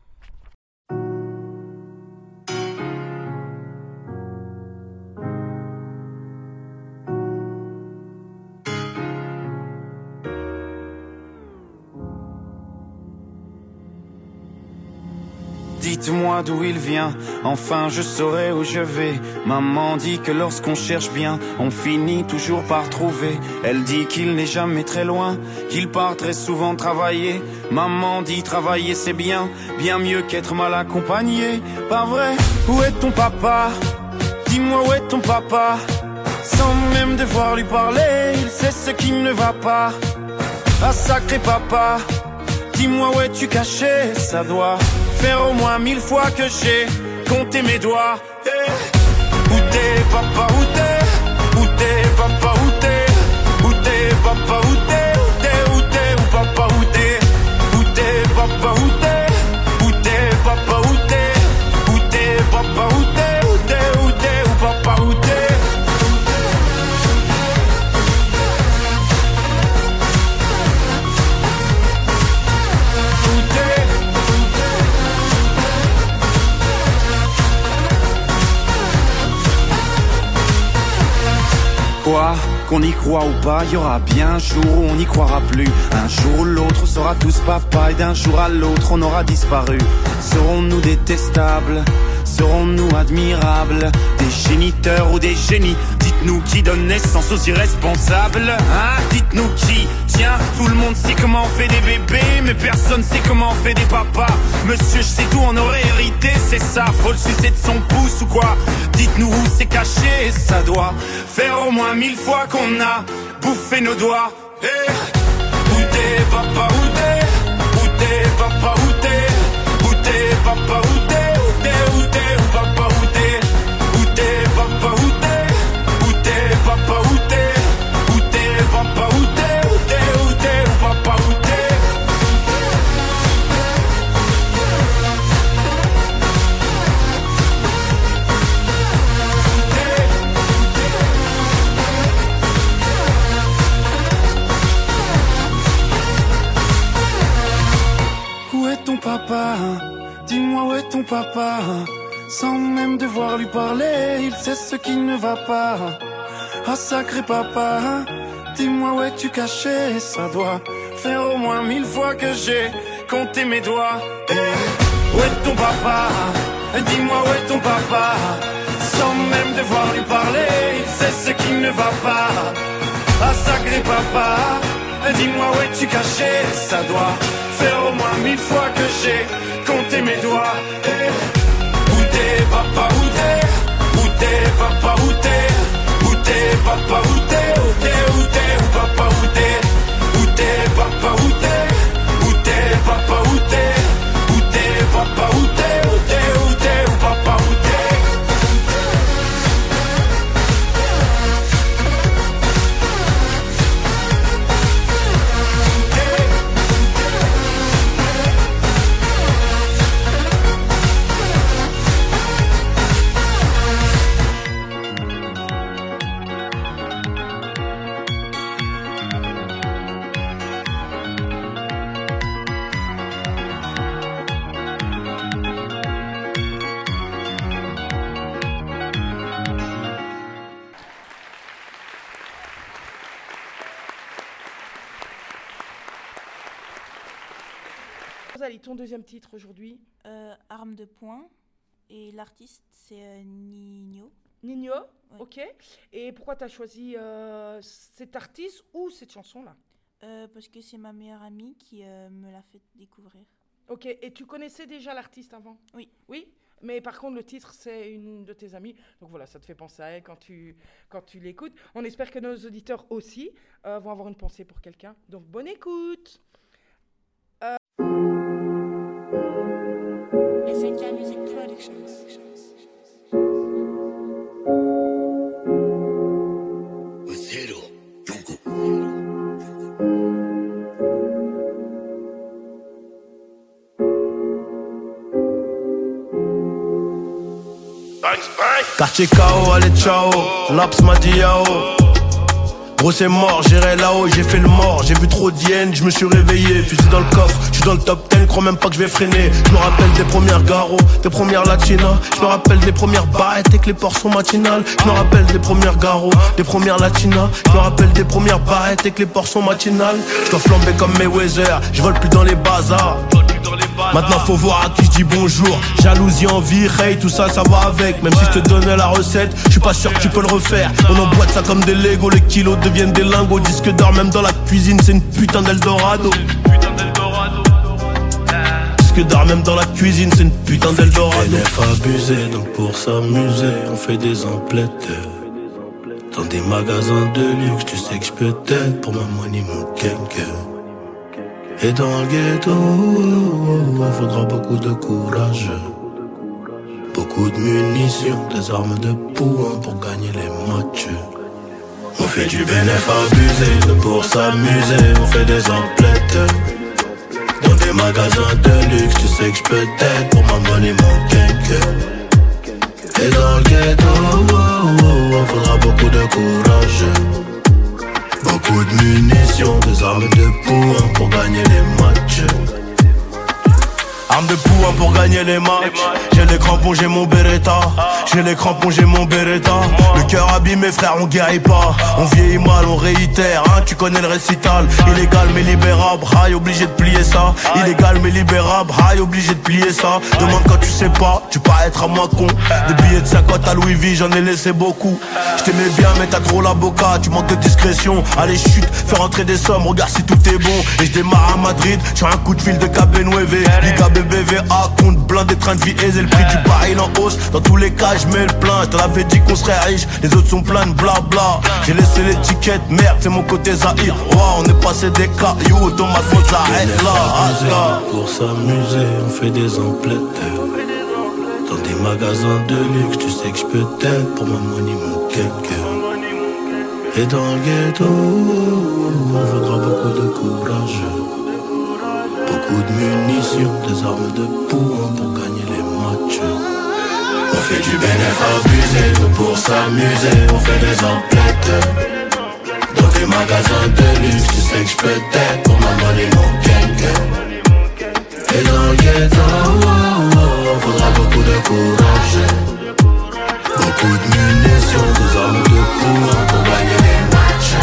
Dites-moi d'où il vient, enfin je saurai où je vais. Maman dit que lorsqu'on cherche bien, on finit toujours par trouver. Elle dit qu'il n'est jamais très loin, qu'il part très souvent travailler. Maman dit travailler c'est bien, bien mieux qu'être mal accompagné. Pas vrai? Où est ton papa? Dis-moi où est ton papa? Sans même devoir lui parler, il sait ce qui ne va pas. Ah sacré papa, dis-moi où es-tu caché? Ça doit faire au moins 1000 fois que j'ai compté mes doigts. Hey. Où t'es papa, où t'es? Où t'es papa, où t'es? Où t'es papa, où t'es? Où t'es, où t'es, où papa, où t'es? Où t'es papa, où t'es? Où t'es papa, où t'es? Où t'es papa, où t'es? Où t'es, où t'es, où papa, où t'es? Quoi, qu'on y croit ou pas, y aura bien un jour où on n'y croira plus. Un jour ou l'autre on sera tous papa et d'un jour à l'autre on aura disparu. Serons-nous détestables? Serons-nous admirables? Des géniteurs ou des génies? Dites-nous qui donne naissance aux irresponsables. Hein? Dites-nous qui? Tiens, tout le monde sait comment on fait des bébés, mais personne sait comment on fait des papas. Monsieur, je sais tout, on aurait hérité, c'est ça. Faut le sucer de son pouce ou quoi? Dites-nous où c'est caché, ça doit faire au moins 1000 fois qu'on a bouffé nos doigts. Hey. Où t'es papa, où t'es? Où t'es papa, où t'es? Où t'es papa, où t'es? Où t'es, où t'es, où papa, où t'es? Où t'es papa, où t'es? Où t'es papa, où t'es? Où t'es papa, où t'es? Où t'es, où t'es, où papa, où t'es? Où est ton papa? Dis-moi où est ton papa? Sans même devoir lui parler, il sait ce qui ne va pas. Ah sacré papa, dis-moi où es-tu caché? Ça doit faire au moins 1000 fois que j'ai compté mes doigts. Hey. Où est ton papa? Dis-moi où est ton papa? Sans même devoir lui parler, il sait ce qui ne va pas. Ah sacré papa, dis-moi où es-tu caché? Ça doit faire au moins 1000 fois que j'ai compté mes doigts. Hey. Où t'es papa, où t'es? Où t'es papa, où t'es? Où t'es papa, où t'es? Où t'es, où t'es, où papa, où t'es? Où t'es papa, où t'es? Où t'es papa, où t'es? Où t'es papa, où t'es? Où t'es, où t'es, où papa, où t'es? Rosalie, ton deuxième titre aujourd'hui? Arme de poing. Et l'artiste, c'est Nino. Nino, Ouais. ok. Et pourquoi tu as choisi cet artiste ou cette chanson-là? Parce que c'est ma meilleure amie qui me l'a fait découvrir. Ok, et tu connaissais déjà l'artiste avant? Oui. Oui? Mais par contre, le titre, c'est une de tes amies. Donc voilà, ça te fait penser à elle quand tu l'écoutes. On espère que nos auditeurs aussi vont avoir une pensée pour quelqu'un. Donc bonne écoute! SNK Music Productions. Quartier KO, allez ciao, Laps m'a dit yao. Gros c'est mort, j'irai là-haut, j'ai fait le mort. J'ai vu trop d'hyènes, je me suis réveillé. Fusil dans le coffre, je suis dans le top 10, crois même pas que je vais freiner. Je me rappelle des premières garos, des premières latinas. Je me rappelle des premières barrettes et que les ports sont matinales. Je me rappelle des premières garos, des premières latinas. Je me rappelle des premières barrettes et que les ports sont matinales. Je dois flamber comme Mayweather, je vole plus dans les bazars. Maintenant faut voir à qui je dis bonjour. Jalousie, envie, hate, tout ça, ça va avec. Même si je te donnais la recette, je suis pas sûr que tu peux le refaire. On emboîte ça comme des Legos, les kilos deviennent des lingots. Disque d'or même dans la cuisine, c'est une putain d'Eldorado. Disque d'or même dans la cuisine, c'est une putain d'Eldorado. NF abusé, donc pour s'amuser, on fait des emplettes. Dans des magasins de luxe, tu sais que je peux t'aider pour ma money, mon kenke. Et dans le ghetto, faudra beaucoup de courage, beaucoup de munitions, des armes de poing pour gagner les matchs. On fait du bénéf abusé, pour s'amuser, on fait des emplettes. Dans des magasins de luxe, tu sais que je peux t'aider pour ma money, mon kenke. Et dans le ghetto, faudra beaucoup de courage, beaucoup de munitions, des armes de poing pour gagner les matchs. Arme de poing pour gagner les matchs. J'ai les crampons, j'ai mon Beretta. J'ai les crampons, j'ai mon Beretta. Le cœur abîmé, frère, on guérit pas. On vieillit mal, on réitère, hein, tu connais le récital. Illégal mais libérable, rail, obligé de plier ça. Illégal mais libérable, rail, obligé de plier ça. Demande quand tu sais pas, tu peux être à moi con. Des billets de 50 à Louis V, j'en ai laissé beaucoup. Je t'aimais bien mais t'as trop la boca, tu manques de discrétion. Allez chute, fais rentrer des sommes, regarde si tout est bon. Et je démarre à Madrid, j'ai un coup de fil de Cabenueve. Liga BBVA, compte blindé, train de vie aisé. Le prix du baril en hausse, dans tous les cas je mets le plein. Je t'en avais dit qu'on serait riche, les autres sont pleins de blabla. J'ai laissé l'étiquette, merde c'est mon côté Zahir. Wow, on est passé des cailloux, dans ma faute j'arrête là. Pour s'amuser, on fait des emplettes. Dans des magasins de luxe, tu sais que je peux t'aider pour ma money, mon kenke. Et dans le ghetto, on faudra beaucoup de courage, beaucoup de munitions, des armes de poing pour gagner les matchs. On fait du bénéf abusé, nous pour s'amuser, on fait des emplettes. Dans des magasins de luxe, tu sais que je peux t'aider pour ma money, mon kenke. Et dans le ghetto, faudra beaucoup de courage, beaucoup de munitions, des armes de poing pour gagner les matchs.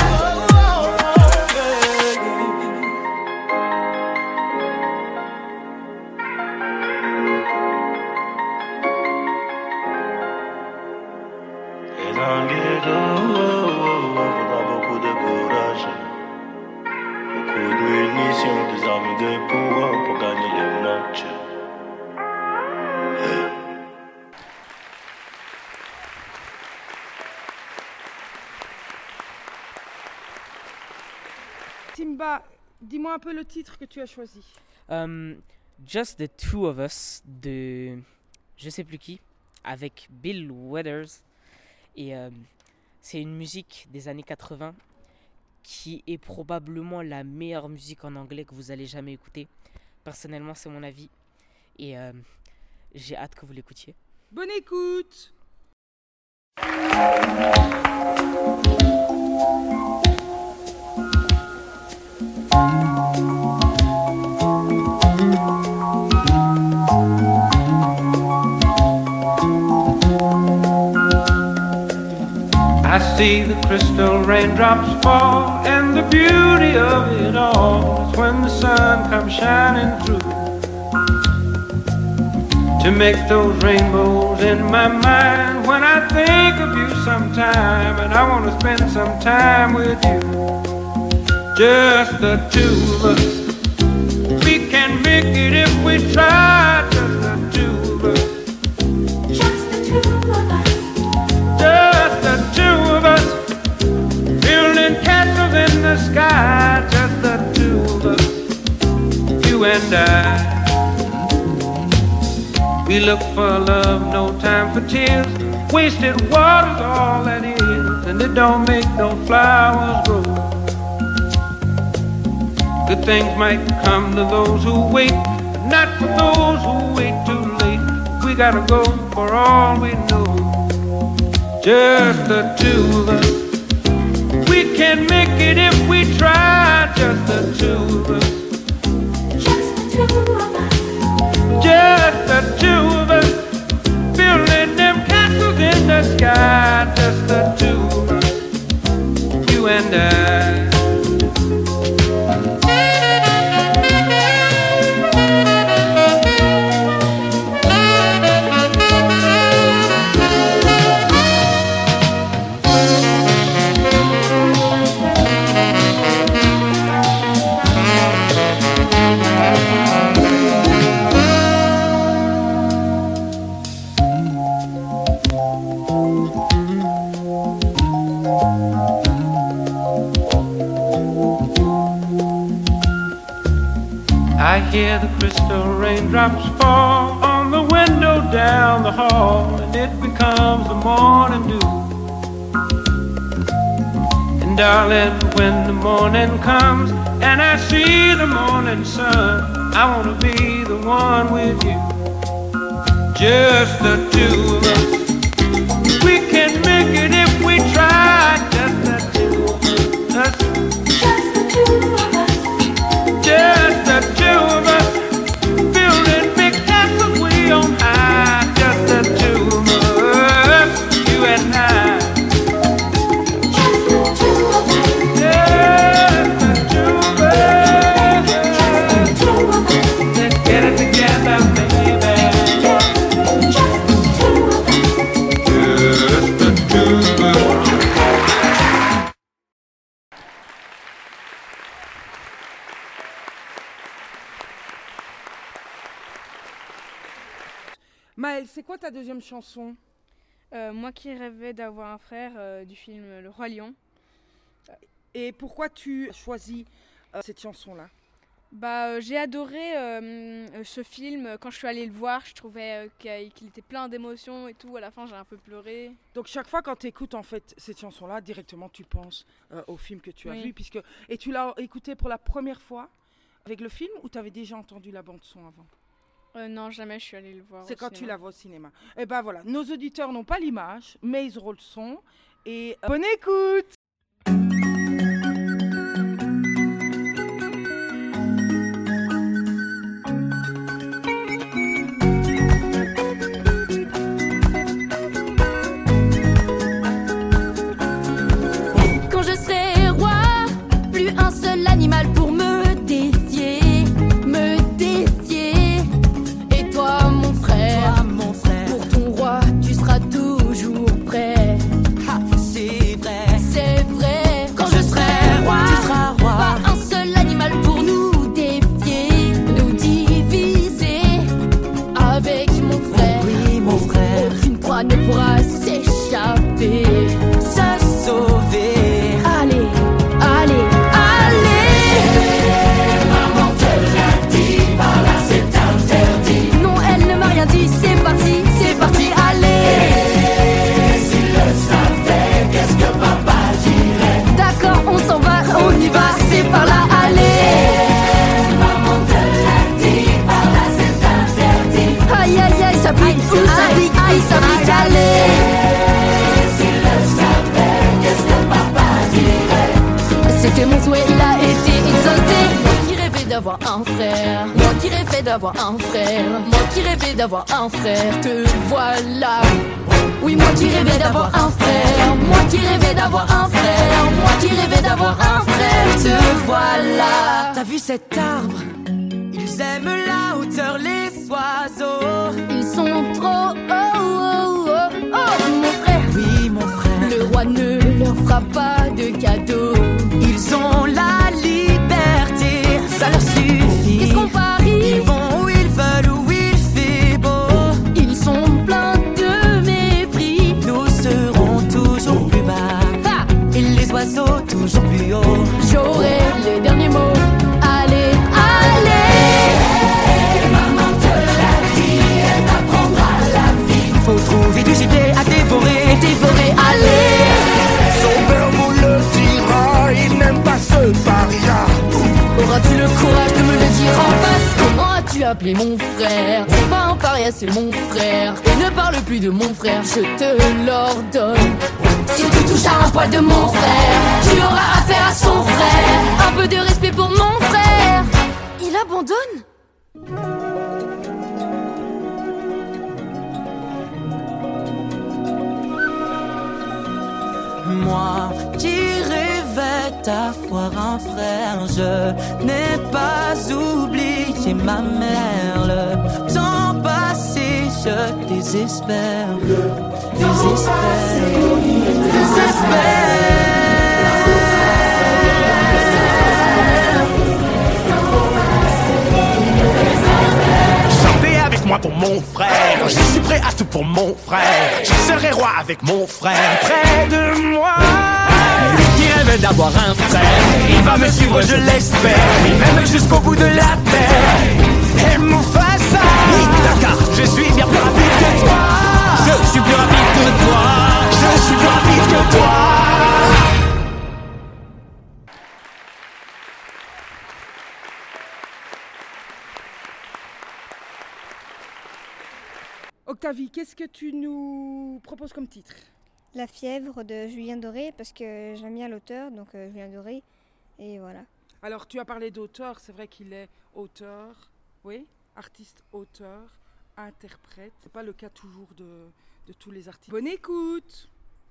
Et dans le ghetto, faudra beaucoup de courage, beaucoup de munitions, des armes de poing pour gagner les matchs. Timba, dis-moi un peu le titre que tu as choisi. Just the Two of Us de je sais plus qui, avec Bill Withers. Et c'est une musique des années 80 qui est probablement la meilleure musique en anglais que vous allez jamais écouter. Personnellement, c'est mon avis. Et j'ai hâte que vous l'écoutiez. Bonne écoute! I see the crystal raindrops fall, and the beauty of it all is when the sun comes shining through to make those rainbows in my mind. When I think of you sometime, and I want to spend some time with you, just the two of us. We can make it if we try, just the two of us. Just the two of us. Just the two of us, building castles in the sky. Just the two of us, you and I. We look for love, no time for tears. Wasted water's all that is, and it don't make no flowers grow. Good things might come to those who wait, but not for those who wait too late. we gotta go for all we know. Just the two of us. We can make it if we try. Just the two of us. Just the two of us. Just the two of us. Building them castles in the sky. Just the two of us. You and I. I hear the crystal raindrops fall on the window down the hall, and it becomes the morning dew. And darling, when the morning comes and I see the morning sun, I wanna be the one with you. Just the two of us. We can make it if we try. Just the two of us. Just the two of us. Just the two of us, building big castles way on high. Just the two of us, you and I. Just the two of us. Just the two of us. Just the two of us. Let's get it together, baby. Just the two of us. Just the two of us. Maëlle, c'est quoi ta deuxième chanson? Moi qui rêvais d'avoir un frère du film Le Roi Lion. Et pourquoi tu as choisi cette chanson-là? J'ai adoré ce film. Quand je suis allée le voir, je trouvais qu'il était plein d'émotions et tout. À la fin, j'ai un peu pleuré. Donc chaque fois quand tu écoutes en fait cette chanson-là, directement tu penses au film que tu as vu. Et tu l'as écouté pour la première fois avec le film ou tu avais déjà entendu la bande-son avant? Non, jamais je suis allée le voir. C'est quand tu la vois au cinéma. Et ben voilà, nos auditeurs n'ont pas l'image, mais ils auront le son. Et bonne écoute! Quand je serai roi, plus un seul animal pour me défier, me défier. Et toi, mon frère, pour ton roi, tu seras toujours prêt. Ha, c'est vrai. Quand je serai roi, tu seras roi. Pas un seul animal pour nous défier, nous diviser. Avec mon frère, oui, mon frère, aucune proie ne pourra s'échapper. Se sauver. Allez, allez, allez. Maman te l'a dit, par là c'est interdit. Non, elle ne m'a rien dit, c'est parti, allez. S'il le savait, qu'est-ce que papa dirait? D'accord, on s'en va, on y va, c'est par là, allez. Maman te l'a dit, par là c'est interdit. Aïe, aïe, aïe, ça pique, aïe, ça pique, allez. S'il le savait, qu'est-ce que papa dirait? C'était mon souhait, il a été exaucé. Moi qui rêvais d'avoir un frère, moi qui rêvais d'avoir un frère, moi qui rêvais d'avoir un frère, te voilà. Oui, moi qui rêvais d'avoir un frère, moi qui rêvais d'avoir un frère, moi qui rêvais d'avoir un frère, te voilà. T'as vu cet arbre? Ils aiment la hauteur, les oiseaux. Ils sont trop mon frère. Oui, mon frère. Le roi ne leur fera pas de cadeau. Ils ont la liberté, ça leur suffit. Qu'est-ce qu'on parie? Ils vont où ils veulent, où il fait beau. Ils sont pleins de mépris. Nous serons toujours plus bas. Et les oiseaux toujours plus haut. J'aurai les derniers mots. Allez, allez. Maman te l'a dit, elle t'apprendra la vie. Faut trouver du gibier à dévorer, allez. Son beurre vous tu appelais mon frère. C'est pas un paria, c'est mon frère. Et ne parle plus de mon frère, je te l'ordonne. Si tu touches à un poil de mon frère, tu auras affaire à son frère. Un peu de respect pour mon frère. Il abandonne. Moi qui rêvais d'avoir un frère, je n'ai pas oublié ma mère. Le temps passé, je désespère. Chantez avec moi pour mon frère, je suis prêt à tout pour mon frère. Je serai roi avec mon frère près de moi. Lui qui rêve d'avoir un frère, il va me suivre, je l'espère, et même jusqu'au bout de la terre. Et Mufasa, Dakar, je suis bien plus rapide que toi. Je suis plus rapide que toi. Je suis plus rapide que toi. Octavie, qu'est-ce que tu nous proposes comme titre? La fièvre de Julien Doré, parce que j'aime bien l'auteur, donc Julien Doré, et voilà. Alors, tu as parlé d'auteur, c'est vrai qu'il est auteur, oui, artiste, auteur, interprète. C'est pas le cas toujours de tous les artistes. Bonne écoute!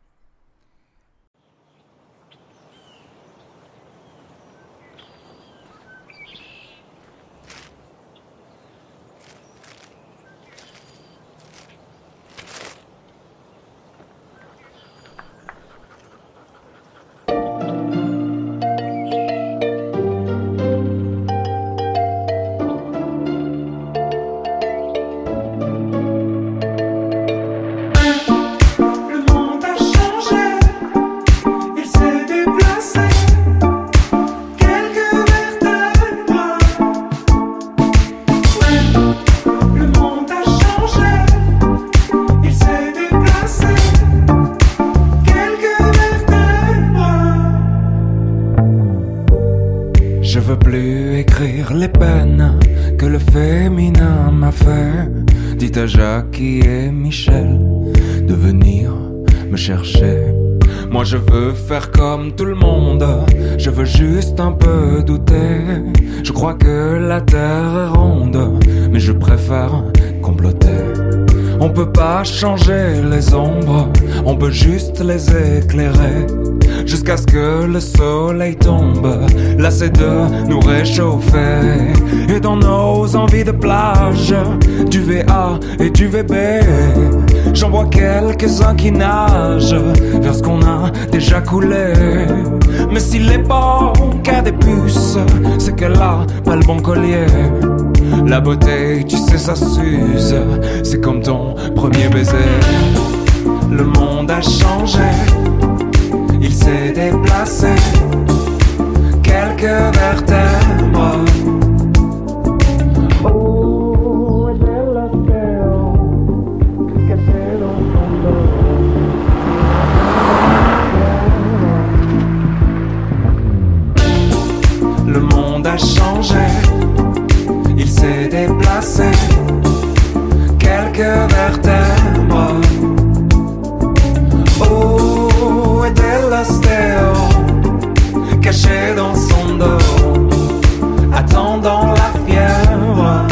Les peines que le féminin m'a fait. Dites à Jackie et Michel de venir me chercher. Moi je veux faire comme tout le monde, je veux juste un peu douter. Je crois que la terre est ronde, mais je préfère comploter. On peut pas changer les ombres, on peut juste les éclairer. Jusqu'à ce que le soleil tombe, lassé de nous réchauffer. Et dans nos envies de plage, du VA et du VB, j'en vois quelques-uns qui nagent vers ce qu'on a déjà coulé. Mais s'il est bon qu'à des puces, c'est qu'elle a pas le bon collier. La beauté, tu sais, ça s'use, c'est comme ton premier baiser. Le monde a changé, il s'est déplacé, quelques vertèbres. Oh, et elle a fait caché dans son dos. Le monde a changé, il s'est déplacé, quelques vertèbres. Oh, était l'ostéo, caché dans son dos, attendant la fièvre.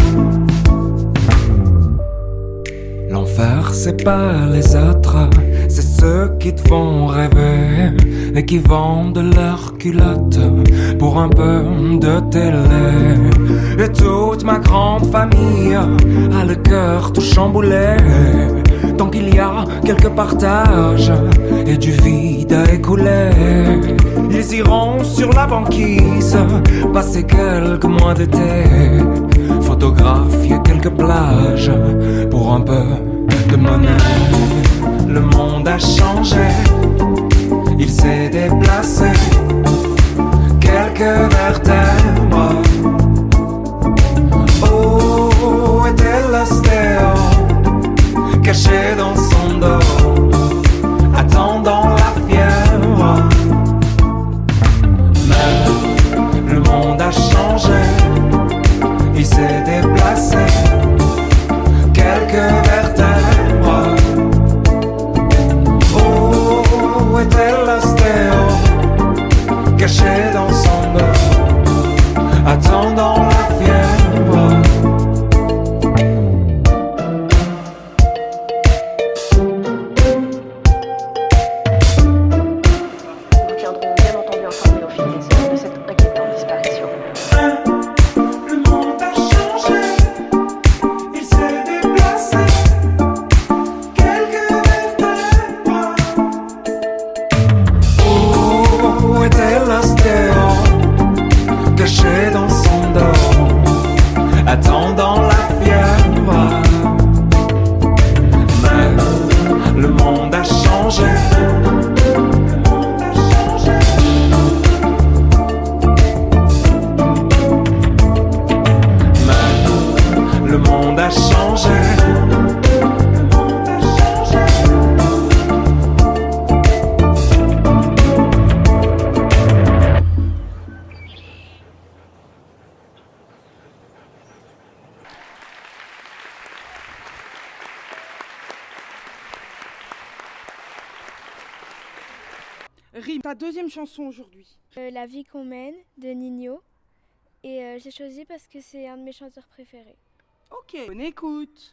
L'enfer, c'est pas les autres, c'est ceux qui te font rêver et qui vendent leurs culottes pour un peu de télé. Et toute ma grande famille a le cœur tout chamboulé. Tant qu'il y a quelques partages et du vide à écouler, ils iront sur la banquise passer quelques mois d'été, photographier quelques plages pour un peu de monnaie. Le monde a changé, il s'est déplacé, quelques vertèbres. Oh, était l'ostéo, caché dans son dos, attendant la fièvre. Mais le monde a changé, il s'est déplacé, le monde a changé. Rim, ta deuxième chanson aujourd'hui. La vie qu'on mène de Nino. Et j'ai choisi parce que c'est un de mes chanteurs préférés. Ok, bonne écoute.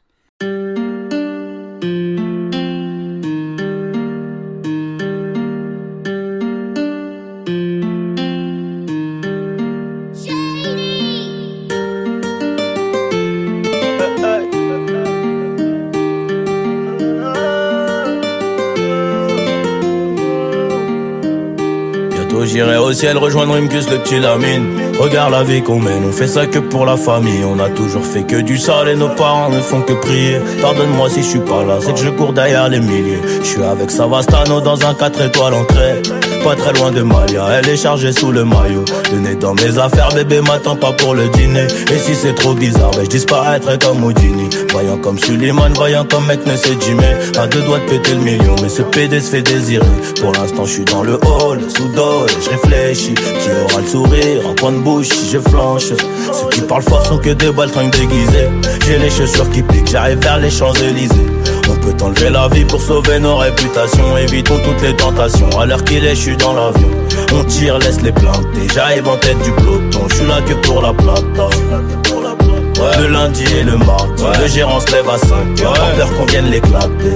J'irai au ciel rejoindre Rimkus le petit Lamine. Regarde la vie qu'on mène, on fait ça que pour la famille. On a toujours fait que du sale et nos parents ne font que prier. Pardonne-moi si je suis pas là, c'est que je cours derrière les milliers. Je suis avec Savastano dans un 4 étoiles en trait. Pas très loin de Malia, elle est chargée sous le maillot. Le nez dans mes affaires, bébé m'attend pas pour le dîner. Et si c'est trop bizarre, je disparaîtrai comme Houdini. Voyant comme Suleiman, voyant comme mec ne sait Jimmy. À deux doigts de péter le million, mais ce PD se fait désirer. Pour l'instant je suis dans le hall, sous dol, je réfléchis. Qui aura le sourire, un point de bouche si je flanche. Ceux qui parlent fort sont que des baltringues déguisés. J'ai les chaussures qui piquent, j'arrive vers les Champs-Élysées. On peut enlever la vie pour sauver nos réputations. Évitons toutes les tentations, à l'heure qu'il est je suis dans l'avion. On tire, laisse les planter, j'arrive en tête du peloton. Je suis là que pour la plata. Ouais. Le lundi et le mardi, ouais. Le gérant se lève à 5h, pas peur qu'on vienne l'éclater.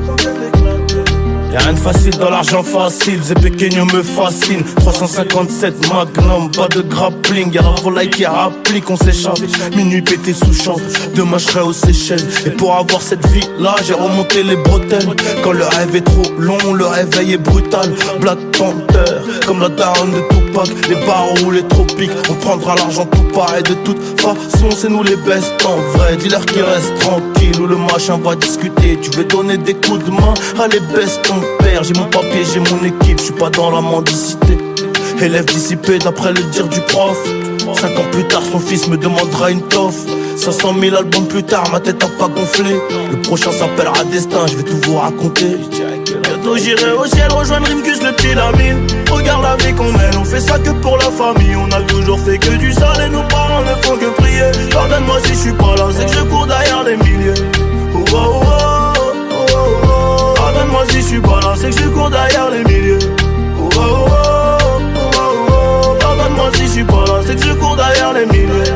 Y'a rien de facile dans l'argent facile, Zé Pequeño me fascine. 357 Magnum, pas de grappling. Y'a la volaille qui rapplique, on s'échappe. Minuit pété sous champ, demain je serai aux Seychelles. Et pour avoir cette vie là, j'ai remonté les bretelles. Quand le rêve est trop long, le réveil est brutal. Black Panther, comme la daronne de Tupac. Les barreaux, les tropiques, on prendra l'argent tout pareil. De toute façon, c'est nous les best en vrai. Dis-leur qu'ils restent tranquilles ou le machin va discuter. Tu veux donner des coups de main, allez baisse ton père. J'ai mon papier, j'ai mon équipe, je suis pas dans la mendicité. Élève dissipé d'après le dire du prof. 5 ans plus tard, son fils me demandera une toffe. 500 000 albums plus tard, ma tête a pas gonflé. Le prochain s'appellera Destin, je vais tout vous raconter. Bientôt j'irai au ciel rejoindre Rimkus le petit Lamine. Regarde la vie qu'on mène, on fait ça que pour la famille. On a toujours fait que du sale et nos parents ne font que prier. Pardonne-moi si je suis pas là, c'est que je cours derrière les milliers. Oh, oh, oh, oh, oh, oh. Pardonne-moi si je suis pas là, c'est que je cours derrière les milliers. Oh, oh, oh, oh, oh, oh. Pardonne-moi si je suis pas là, c'est que je cours derrière les milliers.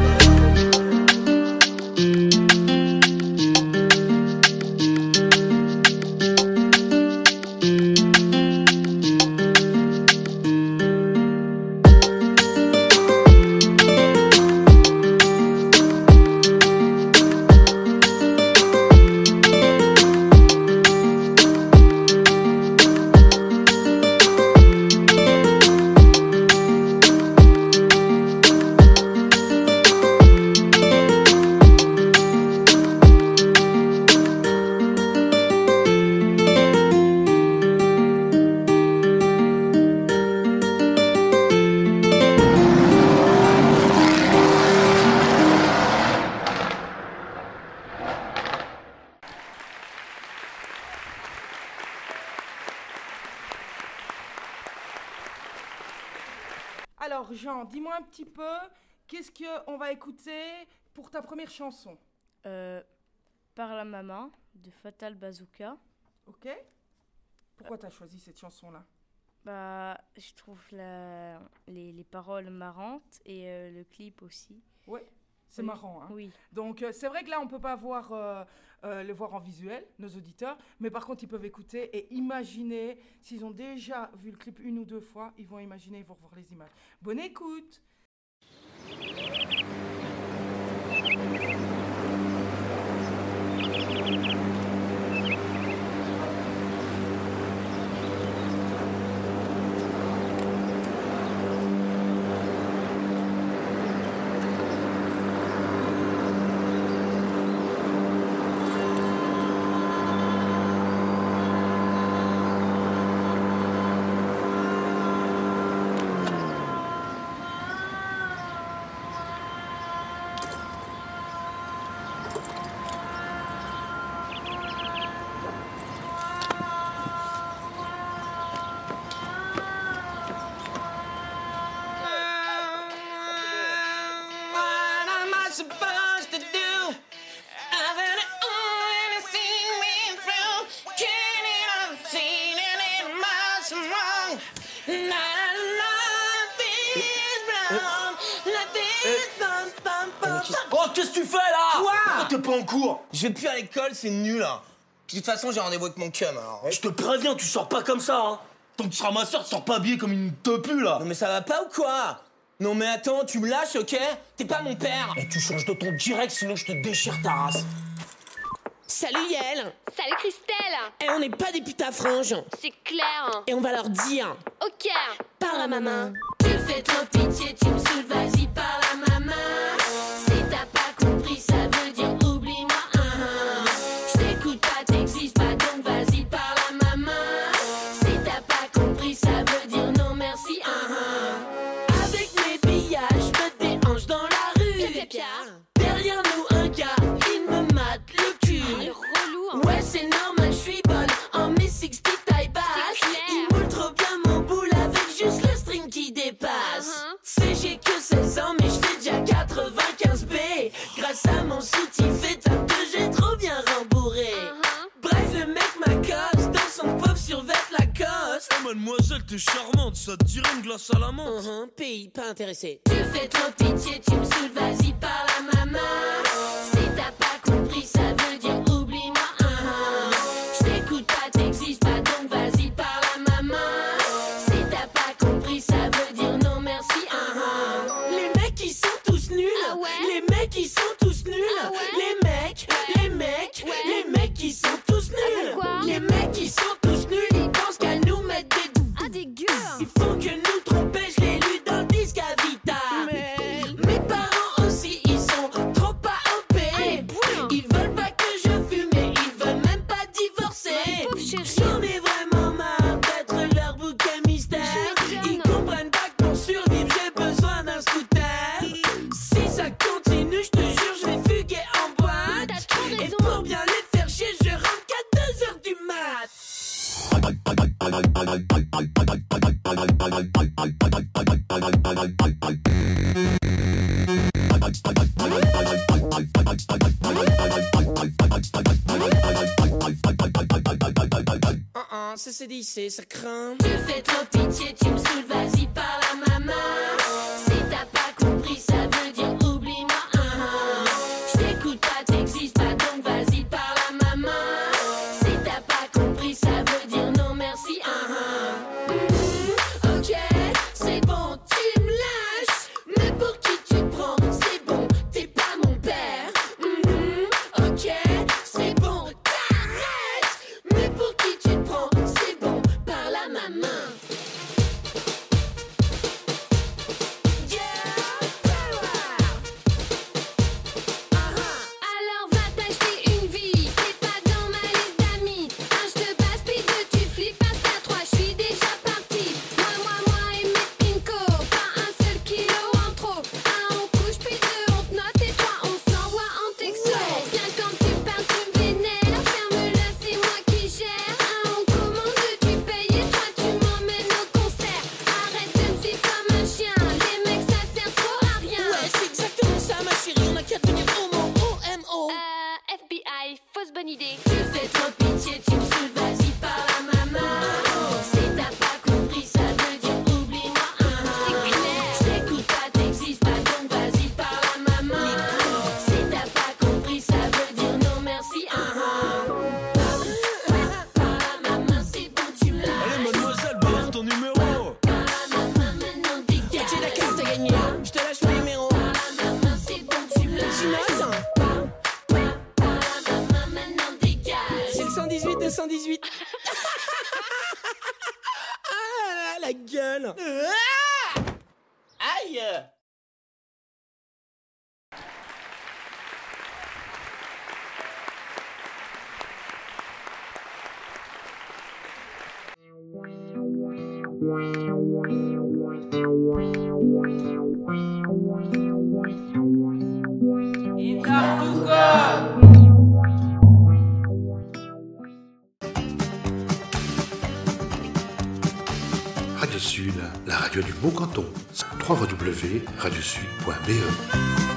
Alors Jean, dis-moi un petit peu, qu'est-ce qu'on va écouter pour ta première chanson? Par la maman de Fatal Bazooka. Ok. Pourquoi t'as choisi cette chanson-là? Bah, je trouve les paroles marrantes et le clip aussi. Ouais, c'est marrant. Hein. Oui. Donc c'est vrai que là on peut pas le voir en visuel, nos auditeurs, mais par contre ils peuvent écouter et imaginer. S'ils ont déjà vu le clip une ou deux fois, ils vont imaginer, ils vont revoir les images. Bonne écoute. t'es pas en cours. Je vais plus à l'école, c'est nul, hein. Puis de toute façon, j'ai rendez-vous avec mon cum, alors. Je te préviens, tu sors pas comme ça, hein. Tant que tu seras ma soeur, tu sors pas habillé comme une topue, là. Non mais ça va pas ou quoi? Non mais attends, tu me lâches, ok? T'es pas mon père. Et tu changes de ton direct, sinon je te déchire ta race. Salut Yael. Salut Christelle. Et on n'est pas des putains franges. C'est clair. Et on va leur dire. Ok. Par la maman. Tu fais trop pitié, tu me saoules, vas-y par la maman. Si t'as pas compris, ça veut dire oublie-moi. Je t'écoute pas, t'existes pas, donc vas-y par la maman. Si t'as pas compris, ça veut dire non merci. Avec mes billages, je me déhanche dans la rue. Derrière nous un gars, il me mate le cul. Ouais c'est normal, je suis bonne en mes 60 taille basse. Il moule trop bien mon boule avec juste le string qui dépasse. C'est j'ai que 16 ans mais je fais déjà 95 B. Grâce à mon soutif étape 2 j'ai trop bien rembourré. Bref le mec m'accoste dans son pauvre survêt Lacoste. Oh mademoiselle t'es charmante, ça te dirait une glace à la menthe. Pays pas intéressé. Tu fais trop pitié, tu me saoules, vas-y par la maman. Si t'as pas compris, ça veut dire oublie-moi. Je t'écoute pas, t'existes pas, donc vas-y par la maman. Si t'as pas compris, ça veut dire non merci. Les mecs ils sont tous nuls. Les mecs ils sont tous nuls. Les mecs ils sont tous nuls. Les mecs ils sont tous nuls. Ils pensent qu'à nous mettre des doux. Dégueu. Ils font que nous tromper, je l'ai lu dans le disque à Vita. Mes parents aussi ils sont trop pas OP. Ils veulent pas que je fume et ils veulent même pas divorcer. J'en ai vraiment marre d'être leur bouc mystère. Ils comprennent pas que pour survivre j'ai besoin d'un scooter. Si ça continue, je te jure, je vais fuguer en boîte. Et pour bien les faire chier, je rentre qu'à 2h du mat. C'est ça craint. Tu fais trop pitié, tu me saoules, vas-y par la maman. Si t'as pas compris, ça veut dire oublie-moi. Je t'écoute pas, t'existes pas, donc vas-y par la maman. Si t'as pas compris, ça veut dire non merci. Ok, c'est bon, tu me lâches. Mais pour qui tu te prends? C'est bon, t'es pas mon père. Ok, c'est bon, t'arrêtes. Mais pour qui tu te prends? C'est bon, par la maman. Alors va t'acheter une vie, t'es pas dans ma liste d'amis. Je te passe, puis deux tu flippes, passe à 3, je suis déjà partie. Moi et mes pinko, pas un seul kilo en trop. Un on couche, puis deux on te note et trois on se l'envoie en texto. Bien quand tu parles tu me vénères, ferme-le c'est moi qui gère. Un on commande, deux tu payes et toi tu m'emmènes au concert. Arrête de me suivre comme un chien, les mecs ça sert trop à rien. Ouais, c'est exactement ça ma chérie, on a qu'à devenir homo, OMO. FBI, fausse bonne idée. Tu fais trop pitié, tu me saoules, vas-y par la maman. Si t'as pas compris, ça veut dire oublie-moi. Je t'écoute pas, t'existes pas, donc vas-y par la maman. Si t'as pas compris, ça veut dire non merci. Par la maman, c'est bon, tu me lâches. Allez mademoiselle, balance ton numéro. Par la maman, maintenant dégage. Ok d'accord, t'as gagné, je te lâche mon numéro. Par la maman, c'est bon, tu me lâches. Tu notes? Par la maman, maintenant dégage. C'est le 118 de 118. Ah la gueule. Aïe. Radio Sud, la radio du Bon Canton. www.radiosud.be